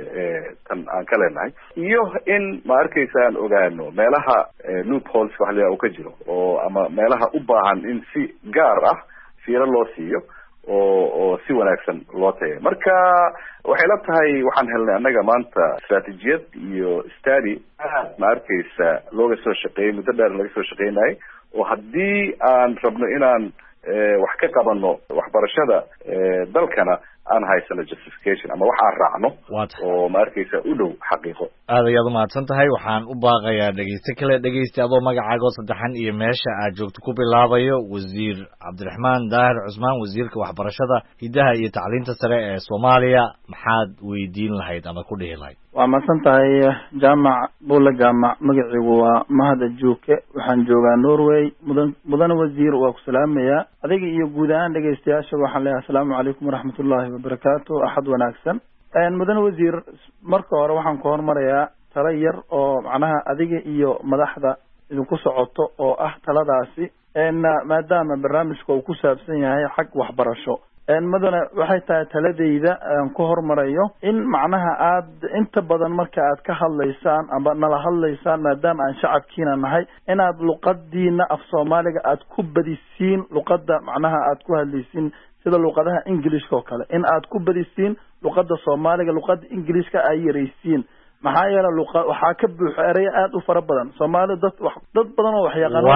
tan aan ka leenahay iyo in ma arkaysa aan ogaano meelaha loopholes wax la uu ka jiro oo ama meelaha u baahan in si gaar ah fiiro loo siiyo oo oo si wanaagsan loo tayo marka waxay la tahay waxaan helnay annaga maanta istaraatiijiyad iyo study aad ma arkaysa looga soo shaqeeyay muddo dheer laga soo shaqeynayay oo haddii aan rabno inaan wax ka qabano waxbarashada dalkana aan haysano justification ama wax aan raacno oo ma arkaysa u dhow xaqiiqo aad ayaad umahadsan tahay waxaan u baaqayaa dhegeyste kale dhegeyste adoo magacaago saddexan iyo meesha aad joogto ku bilaabayo wasiir cabdiraxmaan daahir cusmaan wasiirka waxbarashada hidaha iyo tacliinta sare ee Soomaaliya maxaad weydiin lahayd ama ku dhihi lahayd waa mahadsan tahay jaamac buula jaamac magaciigu waa mahad juuke waxaan joogaa Norway mudan mudan wasiir waa ku salaamayaa adiga iyo guud ahaan dhegeystayaasha waxaan leeyahay assalaamu calaykum waraxmatullaahi wabarakaatuh axad wanaagsan mudan wasiir marka hore waxaan ku hormarayaa tala yar oo macnaha adiga iyo madaxda idinku socoto oo ah taladaasi maadaama barnaamijka uu ku saabsan yahay xag waxbarasho mudane waxay tahay taladayda aan ku hormarayo in macnaha aad inta badan marka aad ka hadlaysaan ama nala hadlaysaan maadaama aan shacabkiina nahay inaad luqadiina af soomaaliga aad ku badisiin luqada macnaha aad ku hadlaysiin sida luqadaha ingiliishka oo kale in aad ku badisiin luqada soomaaliga luqada ingiliishka ay yaraysiin maxaa yeelay luqa waxaa ka buuxa eray aad u fara badan Soomaali dad wax dad badan oo wax yaqaan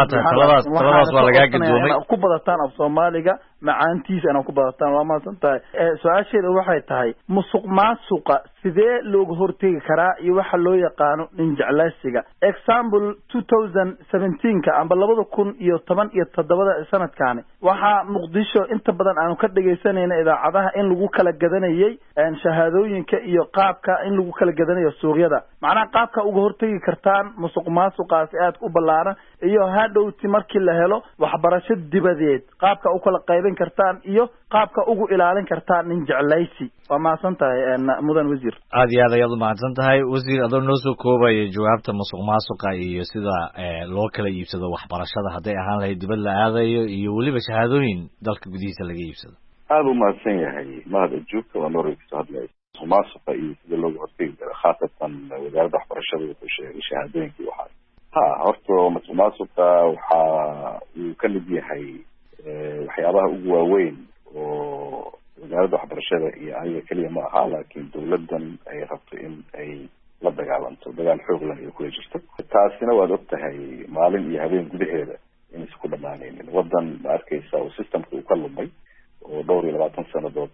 waxaa ku badataan af Soomaaliga macaantiisa inaan ku badataan waa maasan tahay su-aasheedu waxay tahay musuq maasuqa sidee looga hortegi karaa iyo waxa loo yaqaano nin jeclaysiga example two thousand seventeen ka amba labada kun iyo toban iyo toddoba sanadkaani waxaa Muqdisho inta badan aanu ka dhageysanayna idaacadaha in lagu kala gadanayay shahaadooyinka iyo qaabka in lagu kala gadanayo suuqyada macnaha qaabka uga hortagi kartaan musuq maasuqaas aad u ballaaran iyo hadhowti markii la helo waxbarasho dibadeed qaabka u kala qaybin kartaan iyo qaabka ugu ilaalin kartaan nin jeclaysi waa maasan tahay mudan wasiir aad iyo aad ayaad u mahadsan tahay wasiir adoo noo soo koobaya jawaabta musuq maasuqa iyo sida loo kala iibsado waxbarashada hadday ahaan lahayd dibad la aadayo iyo weliba shahaadooyin dalka gudihiisa laga iibsado aad u mahadsan yahay mahad joogta waa nooreysa hadlaysa musuqmaasuqa iyo sida looga hortegi karo khaasatan wasaaradda waxbarashada wuxuu sheegay shahaadooyinkii waxaa ha horta musuqmaasuqa waxa uu ka mid yahay waxyaabaha ugu waaweyn oo wasaaradda waxbarashada iyo aniga keliya ma aha laakiin dawladdan ay rabto in ay la dagaalanto dagaal xoog leh ay kula jirto taasina waad og tahay maalin iyo habeen gudaheeda in isku dhamaanaynin waddan ma arkaysa oo systemka uu ka lumay oo dhowr iyo labaatan sanadood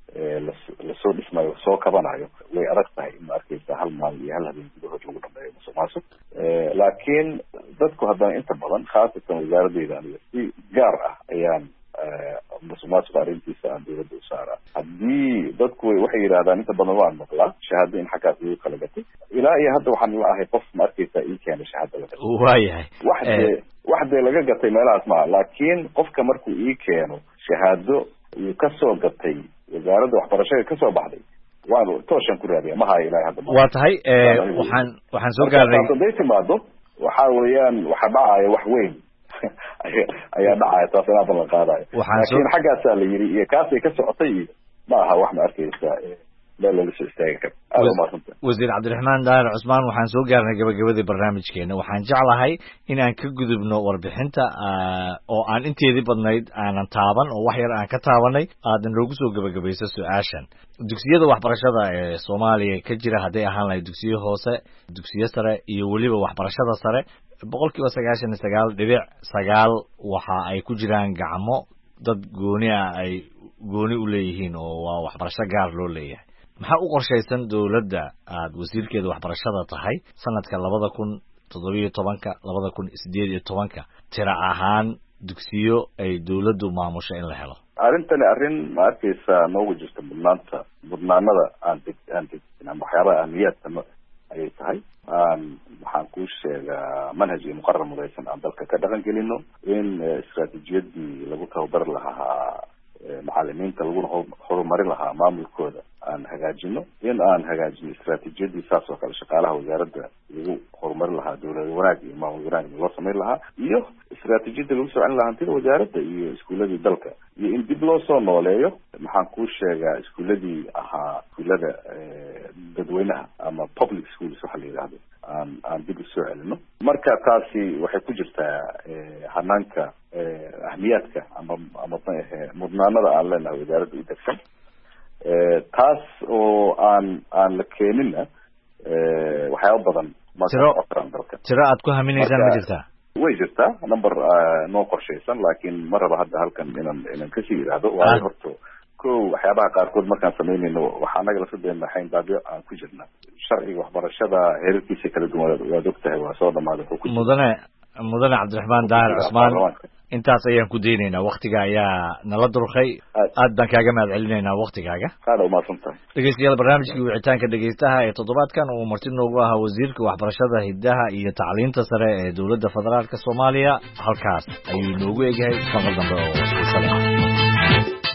lasoo dhismayo soo kabanayo way adag tahay in ma arkaysa hal maalin iyo hal habeen gudahood lagu dhameeyo musuq maasuq laakiin dadku haddana inta badan khaasatan wasaaradeyda aniga si gaar ah ayaan musuq maasuq arrintiisa aan dawladda u saaraa haddii dadku waxay yidhahdaan inta badan waan maqlaa shahaado in xaggaas lagu kala gatay ilaa iyo hadda waxaan la ahay qof ma arkaysa ii keena shahaado laga waayahay wax dee wax dee laga gatay meelahaas maa laakiin qofka markuu ii keeno shahaado uu kasoo gatay wasaaradda waxbarashada kasoo baxday waan tooshan ku raadiya ma hayo ilaa hadda waa tahay waxaan waxaan soo gaarnay haday timaado waxa weeyaan waxa dhacaya wax weyn ayaa dhacaya taas inaa balan qaadayo laakiin xaggaasaa la yiri iyo kaasay ka socotay iyo ma aha wax ma arkaysa meel laga soo istaagi karo aad u maasanta wasiir cabdiraxmaan daahir cusmaan waxaan soo gaarnay gabagabadii barnaamijkeena waxaan jeclahay in aan ka gudubno warbixinta oo aan inteedii badnayd aanan taaban oo wax yar aan ka taabanay aadan loogu soo gabagabayso su-aashan dugsiyada waxbarashada ee soomaaliya ka jira hadday ahaan lahayd dugsiyo hoose dugsiyo sare iyo weliba waxbarashada sare boqol kiiba sagaashan iyo sagaal dhibic sagaal waxa ay ku jiraan gacmo dad gooni ah ay gooni u leeyihiin oo waa waxbarasho gaar loo leeyahay maxaa u qorshaysan dawladda aad wasiirkeeda waxbarashada tahay sanadka labada kun toddobiyo tobanka labada kun sideed iyo tobanka tira ahaan dugsiyo ay dawladdu maamusho in la helo arrintani arrin ma arkaysa noogu jirta mudnaanta mudnaanada aan deg aan degin ama waxyaabaha ahmiyaadka ayay tahay aan waxaan kuu sheegaa manhaj iyo muqarar mudaysan aan dalka ka dhaqan gelino in istaraatiijiyadii lagu tababari lahaa macalimiinta laguna horumarin lahaa maamulkooda aan hagaajino in aan hagaajino istaraatiijiyadii saas oo kale shaqaalaha wasaaradda lagu horumarin lahaa dawlad wanaag iyo maamul wanaag loo samayn lahaa iyo istaraatiijiyadii lagu soo celin lahaa hantida wasaaradda iyo iskuuladii dalka iyo in dib loo soo nooleeyo maxaan kuu sheegaa iskuuladii ahaa iskuulada dadweynaha ama public schools waxa la yidhaahdo aan aan dib usoo celino marka taasi waxay ku jirtaa hanaanka ahmiyaadka ama ama mudnaanada aan leenahay wasaaradda u degsan taas oo aan aan la keenina waxyaaba badan tiro tiro aad ku haminaysaan ma jirtaa way jirtaa number noo qorshaysan laakiin ma raba hadda halkan inaan inaan kasii yidhaahdo waayo horto ko waxyaabaha qaarkood markaan samaynayno waxaa anaga lasadeena xayndaabyo aan ku jirna sharciga waxbarashada heerarkiisa kala duwan waad og tahay waa soo dhamaaday mudane mudane cabdiraxmaan daahir cusmaan intaas ayaan ku daynaynaa waktiga ayaa nala durkay aad baan kaaga mahad celinaynaa waktigaaga aada umahadsan tahay dhegeystayaal barnaamijkii wicitaanka dhegeystaha ee toddobaadkan uu marti noogu ahaa wasiirka waxbarashada hiddaha iyo tacliinta sare ee dowladda federaalka soomaaliya halkaas ayuu noogu egyahay maqal dambe oo xiiso leh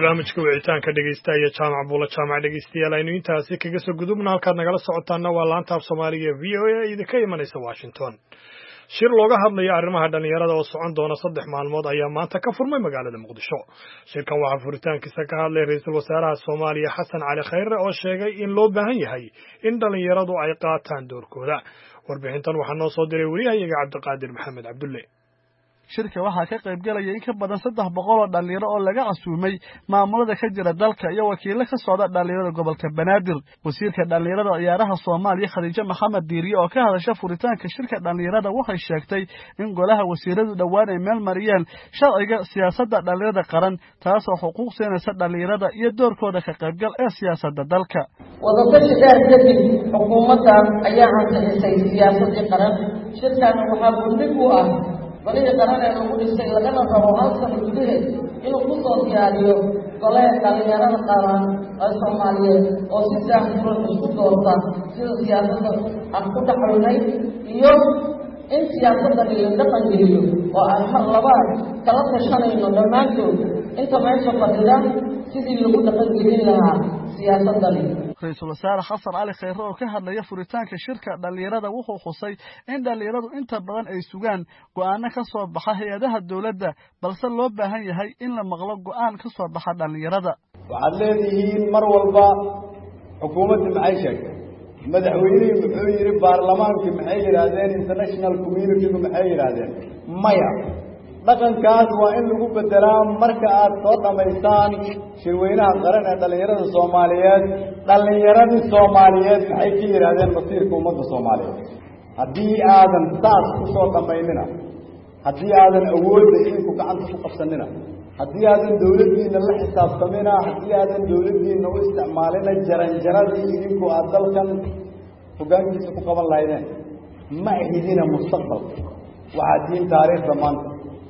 barnaamijka wicitaanka dhegeystaaya jaamac buula jaamac dhegeystayaal aynu intaasi kaga soo gudubna halkaad nagala socotaana waa laanta af soomaaliga ee v o a idinka imanaysa washington shir looga hadlayo arrimaha dhalinyarada oo socon doona saddex maalmood ayaa maanta ka furmay magaalada muqdisho shirkan waxaa furitaankiisa ka hadlay ra-iisul wasaaraha soomaaliya xasan cali khayre oo sheegay in loo baahan yahay in dhalinyaradu ay qaataan doorkooda warbixintan waxaa noo soo diray wariyahayaga cabdiqaadir maxamed cabdulle shirka waxaa ka qayb galaya in ka badan saddex boqol oo dhalinyaro oo laga casuumay maamulada ka jira dalka iyo wakiilo ka socda dhalinyarada gobolka banaadir wasiirka dhalinyarada ciyaaraha soomaaliya khadiijo maxamed diiriye oo ka hadasha furitaanka shirka dhalinyarada waxay sheegtay in golaha wasiiradu dhowaan ay meel mariyeen sharciga siyaasadda dhalinyarada qaran taasoo xuquuq siinaysa dhalinyarada iyo doorkooda ka qaybgal ee siyaasadda dalka wadatashi dheer kadib xukuumaddan ayaa ansixisay siyaasaddii qaran shirkan waxaa gundhig u ah golihii qaran ee lagu dhisay lagana rabo hal sano gudaheed inuu ku soo diyaariyo gole dhalinyarada qaran ee soomaaliyeed oo si daahfuran isku doorta sida siyaasadda aan ku dhaxaynay iyo in siyaasadda la dhaqan geliyo oo aan mar labaad kala tashanayno dhammaantood inta meesha fadhida sidii lagu dhaqan gelin lahaa siyaasaddani ra-iisul wasaare xasan cali khayre oo ka hadlaya furitaanka shirka dhalinyarada wuxuu xusay in dhalinyaradu inta badan ay sugaan go-aano ka soo baxa hay-adaha dowladda balse loo baahan yahay in la maqlo go-aan ka soo baxa dhalinyarada waxaad leedihiin mar walba xukuumaddii maxay sheegtay madaxweynihii muxuu yidhi baarlamaankii maxay yidhaahdeen international communitygu maxay yidhaahdeen maya dhaqankaas waa in lagu bedelaa marka aad soo dhamaystaan shirweynaha qaran ee dhalinyarada soomaaliyeed dhalinyaradii soomaaliyeed maxay ka yidhaahdeen masiirka ummadda soomaaliyeed haddii aadan saas kusoo dhamaynina haddii aadan awoodda idinku gacanta ku qabsanina haddii aadan dawladdiina la xisaabtamina haddii aadan dawladdiina u isticmaalina jaranjaradii idinku aad dalkan hoggaankiisa ku qaban lahaydeen ma ahidina mustaqbalka waxaad tihiin taariikhda maanta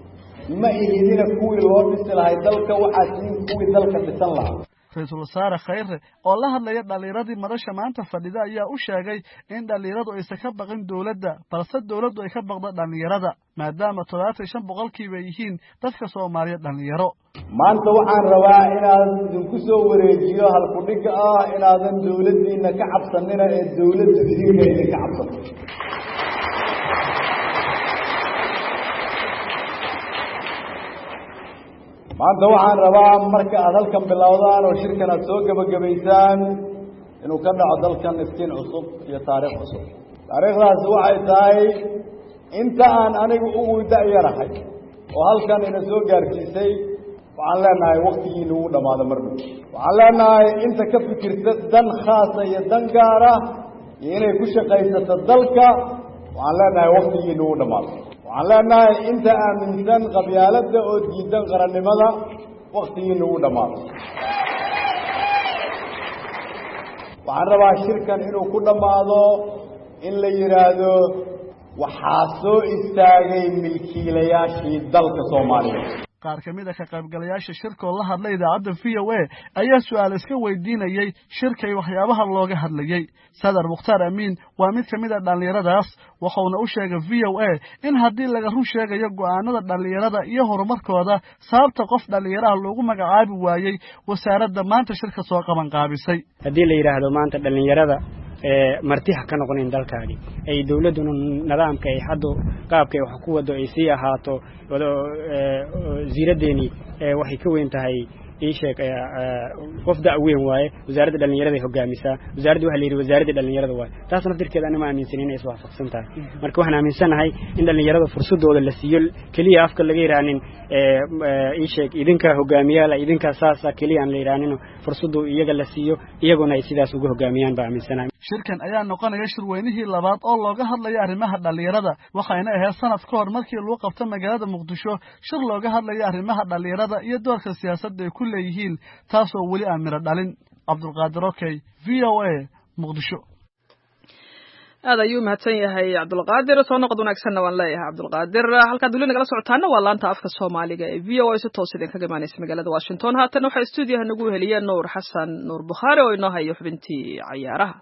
ma ihidina kuwii loo dhisi lahay dalka waxaad tihiin kuwii dalka dhisan lahaa ra-iisul wasaare khayre oo la hadlaya dhalinyaradii madasha maanta fadhida ayaa u sheegay in dhalinyaradu aysan ka baqin dowladda balse dowladdu ay ka baqdo dhalinyarada maadaama toddobaatan shan boqolkiiba yihiin dadka soomaaliya dhalinyaro maanta waxaan rabaa inaad idinku soo wareejiyo halkudhiga ah inaadan dowladdiina ka cabsanina ee dowladdu idinka idinka cabsato maanta waxaan rabaa marka aad halkan bilowdaan oo shirkan aad soo gebagabaysaan inuu ka dhaco dalkan iftiin cusub iyo taariikh cusub taariikhdaasi waxay tahay inta aan anigu ugu da-yarahay oo halkan ina soo gaarsiisay waxaan leenahay waktigiina ugu dhammaado mar dhow waxaan leenahay inta ka fikirta dan khaasa iyo dan gaara iyo inay ku shaqaysato dalka waxaan leenahay waktigiina ugu dhammaado waxaan leenahay inta aaminsan qabyaaladda oo diidan qarannimada waktigiina ugu dhammaado waxaan rabaa shirkan inuu ku dhammaado in la yidhaahdo waxaa soo istaagay milkiilayaashii dalka soomaaliyeed qaar ka mid a ka qaybgalayaasha shirkoo la hadlay idaacadda v o a ayaa su-aal iska weydiinayey shirkay waxyaabaha looga hadlayey sadar mukhtaar amiin waa mid ka mid a dhallinyaradaas wuxuuna u sheegay v o a in haddii laga run sheegayo go-aanada dhallinyarada iyo horumarkooda sababta qof dhallinyaraha loogu magacaabi waayey wasaaradda maanta shirka soo qaban qaabisay haddii la yidhaahdo maanta dhallinyarada martiha ka noqonayn dalkaani ay dawladduna nidaamka ay hadda qaabka wax ku wado ay sii ahaato wasiiradeeni waxay ka weyn tahay ii sheeg qof da' weyn waaye wasaaradda dhallinyarada ay hogaamisaa wasaaradda waxa la yidhi wasaaradda dhallinyarada waaye taas naftirkeeda anima aaminsan inay iswaafaqsan tahay marka waxaan aaminsanahay in dhallinyarada fursadooda la siiyo keliya afka laga yidhaanin ii sheeg idinka hogaamiyaala idinka saasa keliya aan la yidhaanin fursadu iyaga la siiyo iyaguna ay sidaas ugu hogaamiyaan baa aaminsanahay shirkan ayaa noqonaya shirweynihii labaad oo looga hadlaya arrimaha dhallinyarada waxayna ahayd sanad ka hor markii lagu qabto magaalada muqdisho shir looga hadlaya arrimaha dhallinyarada iyo doorka siyaasadda ay ku leeyihiin taasoo weli aan miro dhalin cabdulqaadir okey v o a muqdisho aad ayuu mahadsan yahay cabdulqaadir soo noqod wanaagsanna waan leeyahay cabdulqaadir halkaad weli nagala socotaana waa laanta afka soomaaliga ee v o a si toos idinkaga imaanaysa magaalada washington haatan waxaa stuudiyaha nagu heliya nuur xasan nuur bukhaari oo inoo hayo xubintii cayaaraha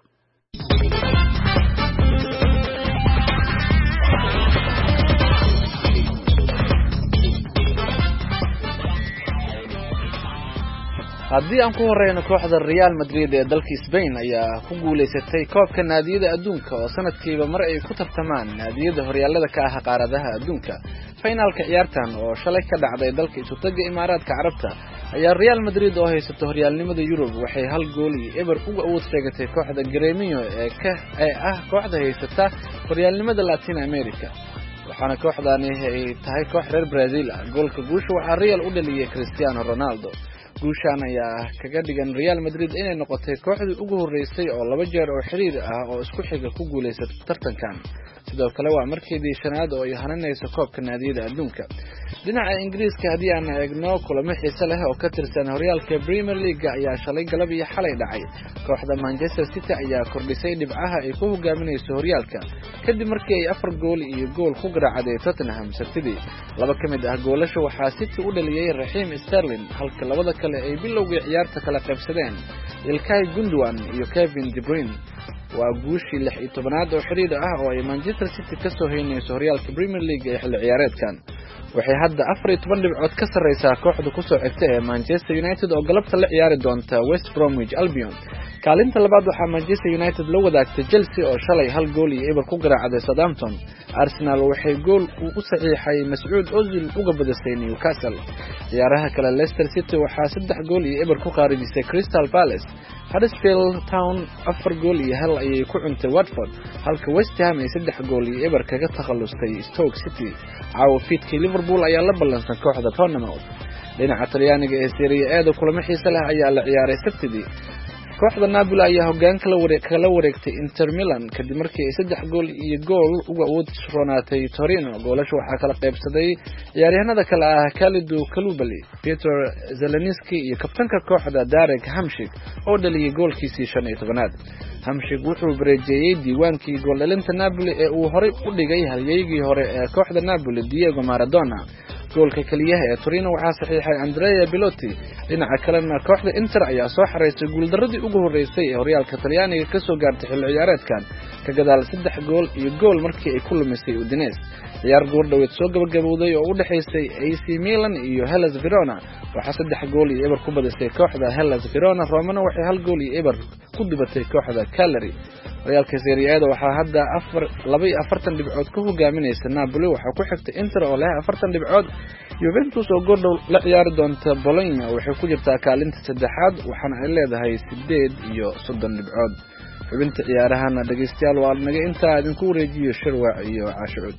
haddii aan ku horeyno kooxda Real Madrid ee dalka Spain ayaa ku guuleysatay koobka naadiyada adduunka oo sanadkiiba mar ay ku tartamaan naadiyada horyaalada ka ah qaaradaha adduunka. Finalka ciyaartan oo shalay ka dhacday dalka Isutaga Imaaraadka Carabta ayaa Real Madrid oo haysata horyaalnimada Yurub waxay hal gool iyo eber uga awood sheegatay kooxda Gremio ee ka ee ah kooxda haysata horyaalnimada Latin America. waxaana kooxdani ay tahay koox reer Brazil ah. Goolka guusha waxaa Real u dhaliyay Cristiano Ronaldo. guushan ayaa kaga dhigan Real Madrid inay noqotay kooxdii ugu horeysay oo laba jeer oo xiriir ah oo isku xiga ku guuleysatay tartankan. sidoo kale waa markeedii shanaad oo ay hananayso koobka naadiyada adduunka. dhinaca Ingiriiska haddii aan eegno kulamo xiiso leh oo ka tirsan horyaalka Premier League ayaa shalay galab iyo xalay dhacay. kooxda Manchester City ayaa kordhisay dhibcaha ay ku hogaaminayso horyaalka kadib markii ay afar gool iyo gool ku garaacday Tottenham City. laba ka mid ah goolasha waxaa City u dhaliyay Raheem Sterling halka labada kale ay bilowgii ciyaarta kala qaybsadeen Ilkay Gundogan iyo Kevin De Bruyne. waa guushii lix iyo tobanaad oo xiriir ah oo ay Manchester City ka soo heynayso horyaalka Premier League ee xilli ciyaareedkan. waxay hadda afar iyo toban dhibcood ka sarreysaa kooxda ku soo xigta ee Manchester United oo galabta la ciyaari doonta West Bromwich Albion. kaalinta labaad waxaa Manchester United la wadaagtay Chelsea oo shalay hal gool iyo eber ku garaacday Southampton. Arsenal waxay gool u saxiixay Mesut Ozil uga badisay Newcastle. ciyaaraha kale Leicester City waxaa saddex gool iyo eber ku qaarijisay Crystal Palace. Huddersfield Town afar gool iyo hal ayay ku cuntay Watford halka West Ham ay saddex gool iyo eber kaga takhalustay Stoke City. caawa fiidkii Liverpool ayaa la ballansan kooxda Tottenham. dhinaca Talyaaniga ee Serie A kulamo xiiso leh ayaa la ciyaaray Sabtidii. kooxda Napoli ayaa hoggaanka la wareeg kala wareegtay Inter Milan kadib markii ay saddex gool iyo gool uga awood ronaatay Torino. goolasha waxaa kala qaybsaday ciyaaryahanada kale ah Kalidou Koulibaly, Peter Zelinski iyo kabtanka kooxda Darek Hamšík oo dhaliyay goolkiisii shan iyo tobanaad. Hamšík wuxuu bareejeeyay diiwaankii gool dhalinta Napoli ee uu horay u dhigay halyeygii hore ee kooxda Napoli Diego Maradona. goolka kaliyaha ee Torino waxaa saxiixay Andrea Belotti. dhinaca kalena kooxda Inter ayaa soo xareysay guuldaradii ugu horeysay ee horyaalka Talyaaniga ka soo gaartay xilli ciyaareedkan ka gadaal saddex gool iyo gool markii ay ku lumisay Udinese. ciyaar goor dhaweed soo gabagabowday oo u dhaxaysay A C Milan iyo Hellas Verona waxaa saddex gool iyo eber ku badisay kooxda Hellas Verona. Romana waxay hal gool iyo eber ku dibatay kooxda Cagliari. horyaalka Serie A waxaa hadda afar laba iyo afartan dhibcood ku hogaaminaysa Napoli. waxaa ku xigta Inter oo leh afartan dhibcood. Juventus oo goor dhow la ciyaari doonta Bologna waxay ku jirtaa kaalinta saddexaad waxaana ay leedahay sideed iyo soddon dhibcood. xubinta ciyaarahana dhageystayaal waa naga intaa idinku wareejiyo Shirwac iyo Caashuud.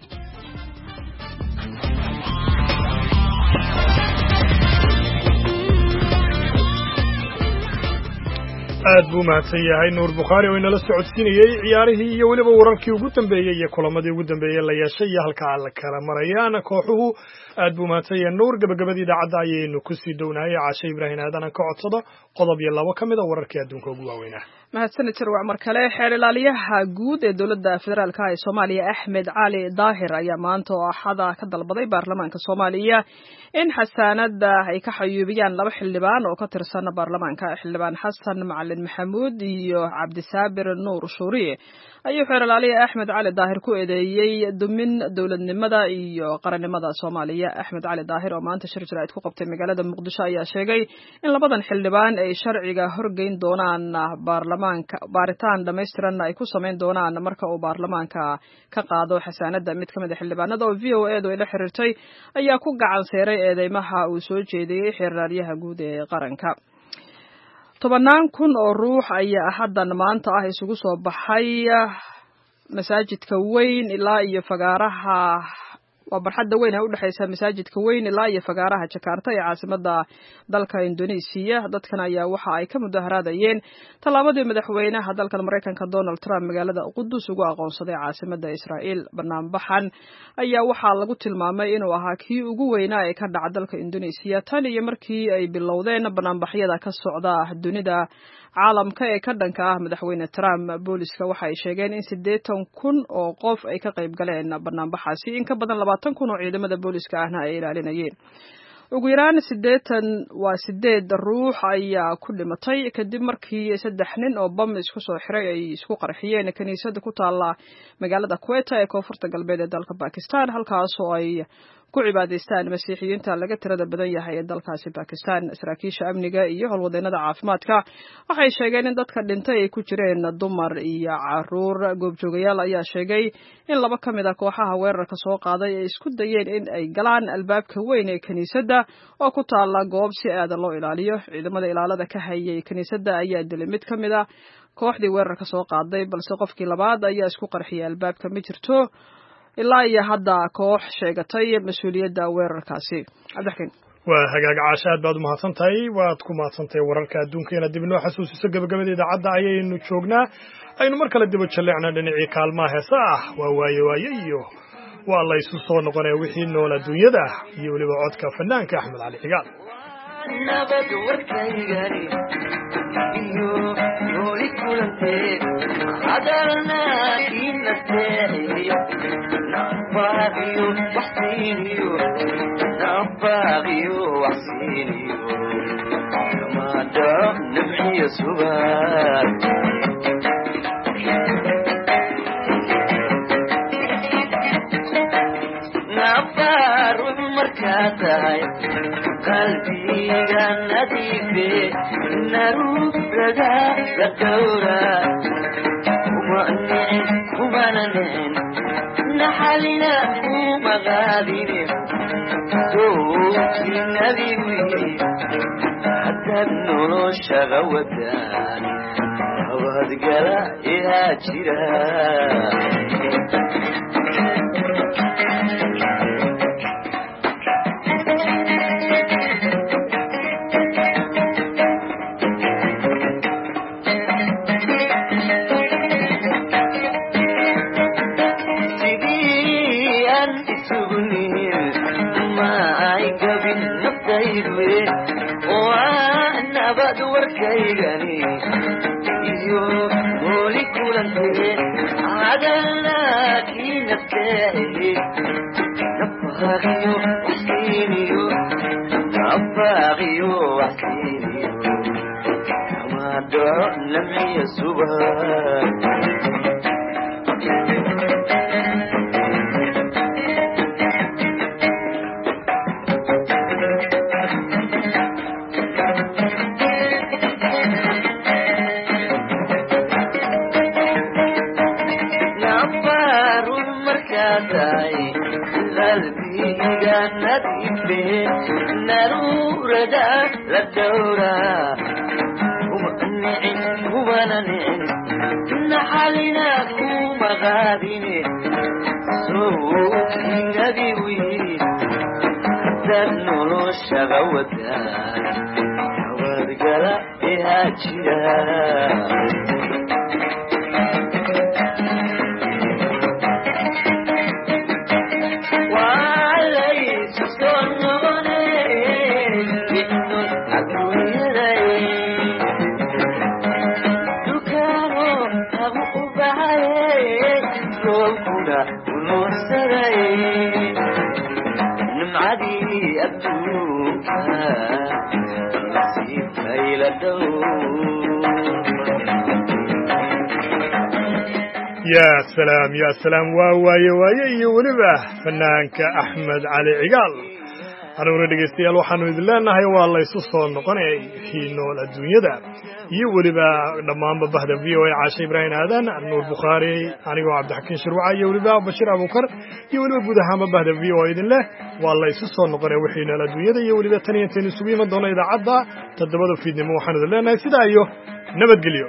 aad buu mahadsan yahay Nuur Bukhaari oo inala socodsiinayay ciyaarihii iyo weliba wararkii ugu dambeeyay iyo kulamadii ugu dambeeyay la yeeshay iyo halka la kala marayaan kooxuhu. aad buu mahadsan yahay Nuur. gabagabadii idaacadda ayaynu ku sii dhownaahay. Caashe Ibraahin aadan ka codsado qodob iyo labo ka mid ah wararkii adduunka ugu waaweynaa. mahadsanid Shirwac. mar kale xeer ilaaliyaha guud ee dowladda federaalka ee Soomaaliya Axmed Cali Daahir ayaa maanta oo axada ka dalbaday baarlamaanka Soomaaliya in xasaanada ay ka xayuubiyaan laba xildhibaan oo ka tirsan baarlamaanka. xildhibaan Xasan Macalin Maxamuud iyo Cabdisaabir Nuur Shuuriye ayuu xeer ilaaliyaha Axmed Cali Daahir ku eedeeyay dumin dowladnimada iyo qarannimada Soomaaliya. Axmed Cali Daahir oo maanta shir jiraa'id ku qabtay magaalada Muqdisho ayaa sheegay in labadan xildhibaan ay sharciga horgeyn doonaan baarlamaanka baaritaan dhameystiran ay ku sameyn doonaan marka uu baarlamaanka ka qaado xasaanada. mid ka mid ah xildhibaanada oo V O A ay la xiriirtay ayaa ku gacan seeray eedeymaha uu soo jeediyay xeer ilaaliyaha guud ee qaranka. tobanaan kun oo ruux ayaa haddan maanta ah isugu soo baxay masaajidka weyn ilaa iyo fagaaraha waa barxadda weyn ee u dhaxaysa masaajidka weyn ilaa iyo fagaaraha Jakarta ee caasimadda dalka Indonesia. dadkan ayaa waxa ay ka mudaharaadayeen tallaabadii madaxweynaha dalka Mareykanka Donald Trump magaalada Qudus ugu aqoonsaday caasimadda Israa'iil. banaanbaxan ayaa waxaa lagu tilmaamay inuu ahaa kii ugu weynaa ee ka dhaca dalka Indonesia tan iyo markii ay bilowdeen banaanbaxyada ka socda dunida caalamka ee ka dhanka ah madaxweyne Trump. booliska waxa ay sheegeen in siddeetan kun oo qof ay ka qayb galeen banaanbaxaasi. in ka badan labaatan kun oo ciidamada booliska ahna ay ilaalinayeen. ugu yaraan siddeetan waa sideed ruux ayaa ku dhimatay kadib markii saddex nin oo bam isku soo xiray ay isku qarxiyeen kaniisada ku taala magaalada Quetta ee koonfurta galbeed ee dalka Pakistan halkaas oo ay ku cibaadaystaan masiixiyiinta laga tirada badan yahay ee dalkaasi Pakistan. Saraakiisha amniga iyo howlwadeennada caafimaadka waxay sheegeen in dadka dhintay ay ku jireen dumar iyo caruur. Goobjoogayaal ayaa sheegay in laba ka mid ah kooxaha weerarka soo qaaday ay isku dayeen in ay galaan albaabka weyn ee kiniisadda oo ku taala goob si aad loo ilaaliyo. Ciidamada ilaalada ka hayay kiniisadda ayaa dilay mid ka mid ah kooxdii weerarka soo qaaday, balse qofkii labaad ayaa isku qarxiyay albaabka. Ma jirto ilaa iyo hadda koox sheegatay mas-uuliyadda weerarkaasi. Cabdixkiin waa hagaag caasha, aad baad umahadsan tahay. waad ku mahadsan tahay wararka adduunkeena dib inoo xasuusiso gabagabada idaacadda ayaynu joognaa. aynu mar kale dib u jalleecnaa dhinacii kaalmaha heesa ah. waa waaye waaye iyo waa la isu soo noqonaya wixii nool adduunyada iyo weliba codka fanaanka Axmed Cali Cigaal. nabad warkaygani iyo nooli kulantee hadarna inasteexiyo nabaaqiyo waxsiiniyo nabaaqiyo waxsiiniyo kamaada nabxiyo subaad nabaarun markaa tahay qalbiga nadiife naruurada la dhowra uma nicin umana nicin naxalina uma qaadine soogii nadiiwi haddaad noloshaga wadaan nabadgala ihaa jira nabad warkaygani iyo nooli kulantee hadalna kii nafteehe nabaaqiyo waxsiiniyo nabaaqiyo waxsiiniyo kamaado nabxiyo subaad qalbiga nadiife naruurada la dhowra uma nicin umana nicin naxalina kuma qaadine soogii nadiiwi haddaad noloshaga wadaan nabadgala ihaa jira يا سلام يا سلام واواي واي ولبا فنانك أحمد علي عقال أنا ورد جستيال وحنو إذلنا هاي والله يسوسون نقنع في نول الدنيا ده يولبا لما أم بهذا فيو عاشي إبراهيم هذا النور البخاري أنا وعبد الحكيم شروعي يولبا وبشير أبو بكر يولبا بوده هم بهذا فيو إذن الله والله يسوسون نقنع وحين الدنيا ده يولبا تاني تاني سوي من دون إذا عضا تدبضوا في دمو وحنو إذلنا يسيد أيوه نبت قليو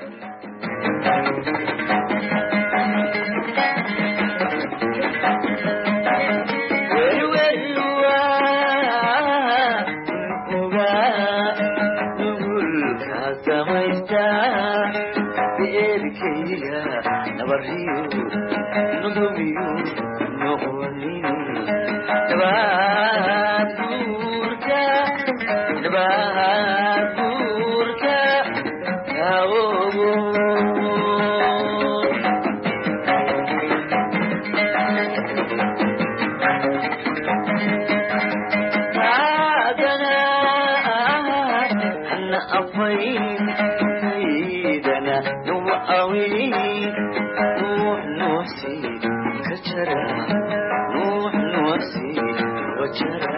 wajara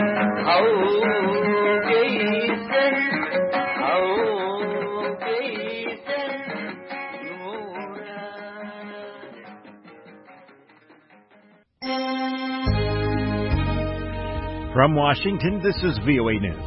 hawgaysan hawgaysan From Washington, this is V O A News.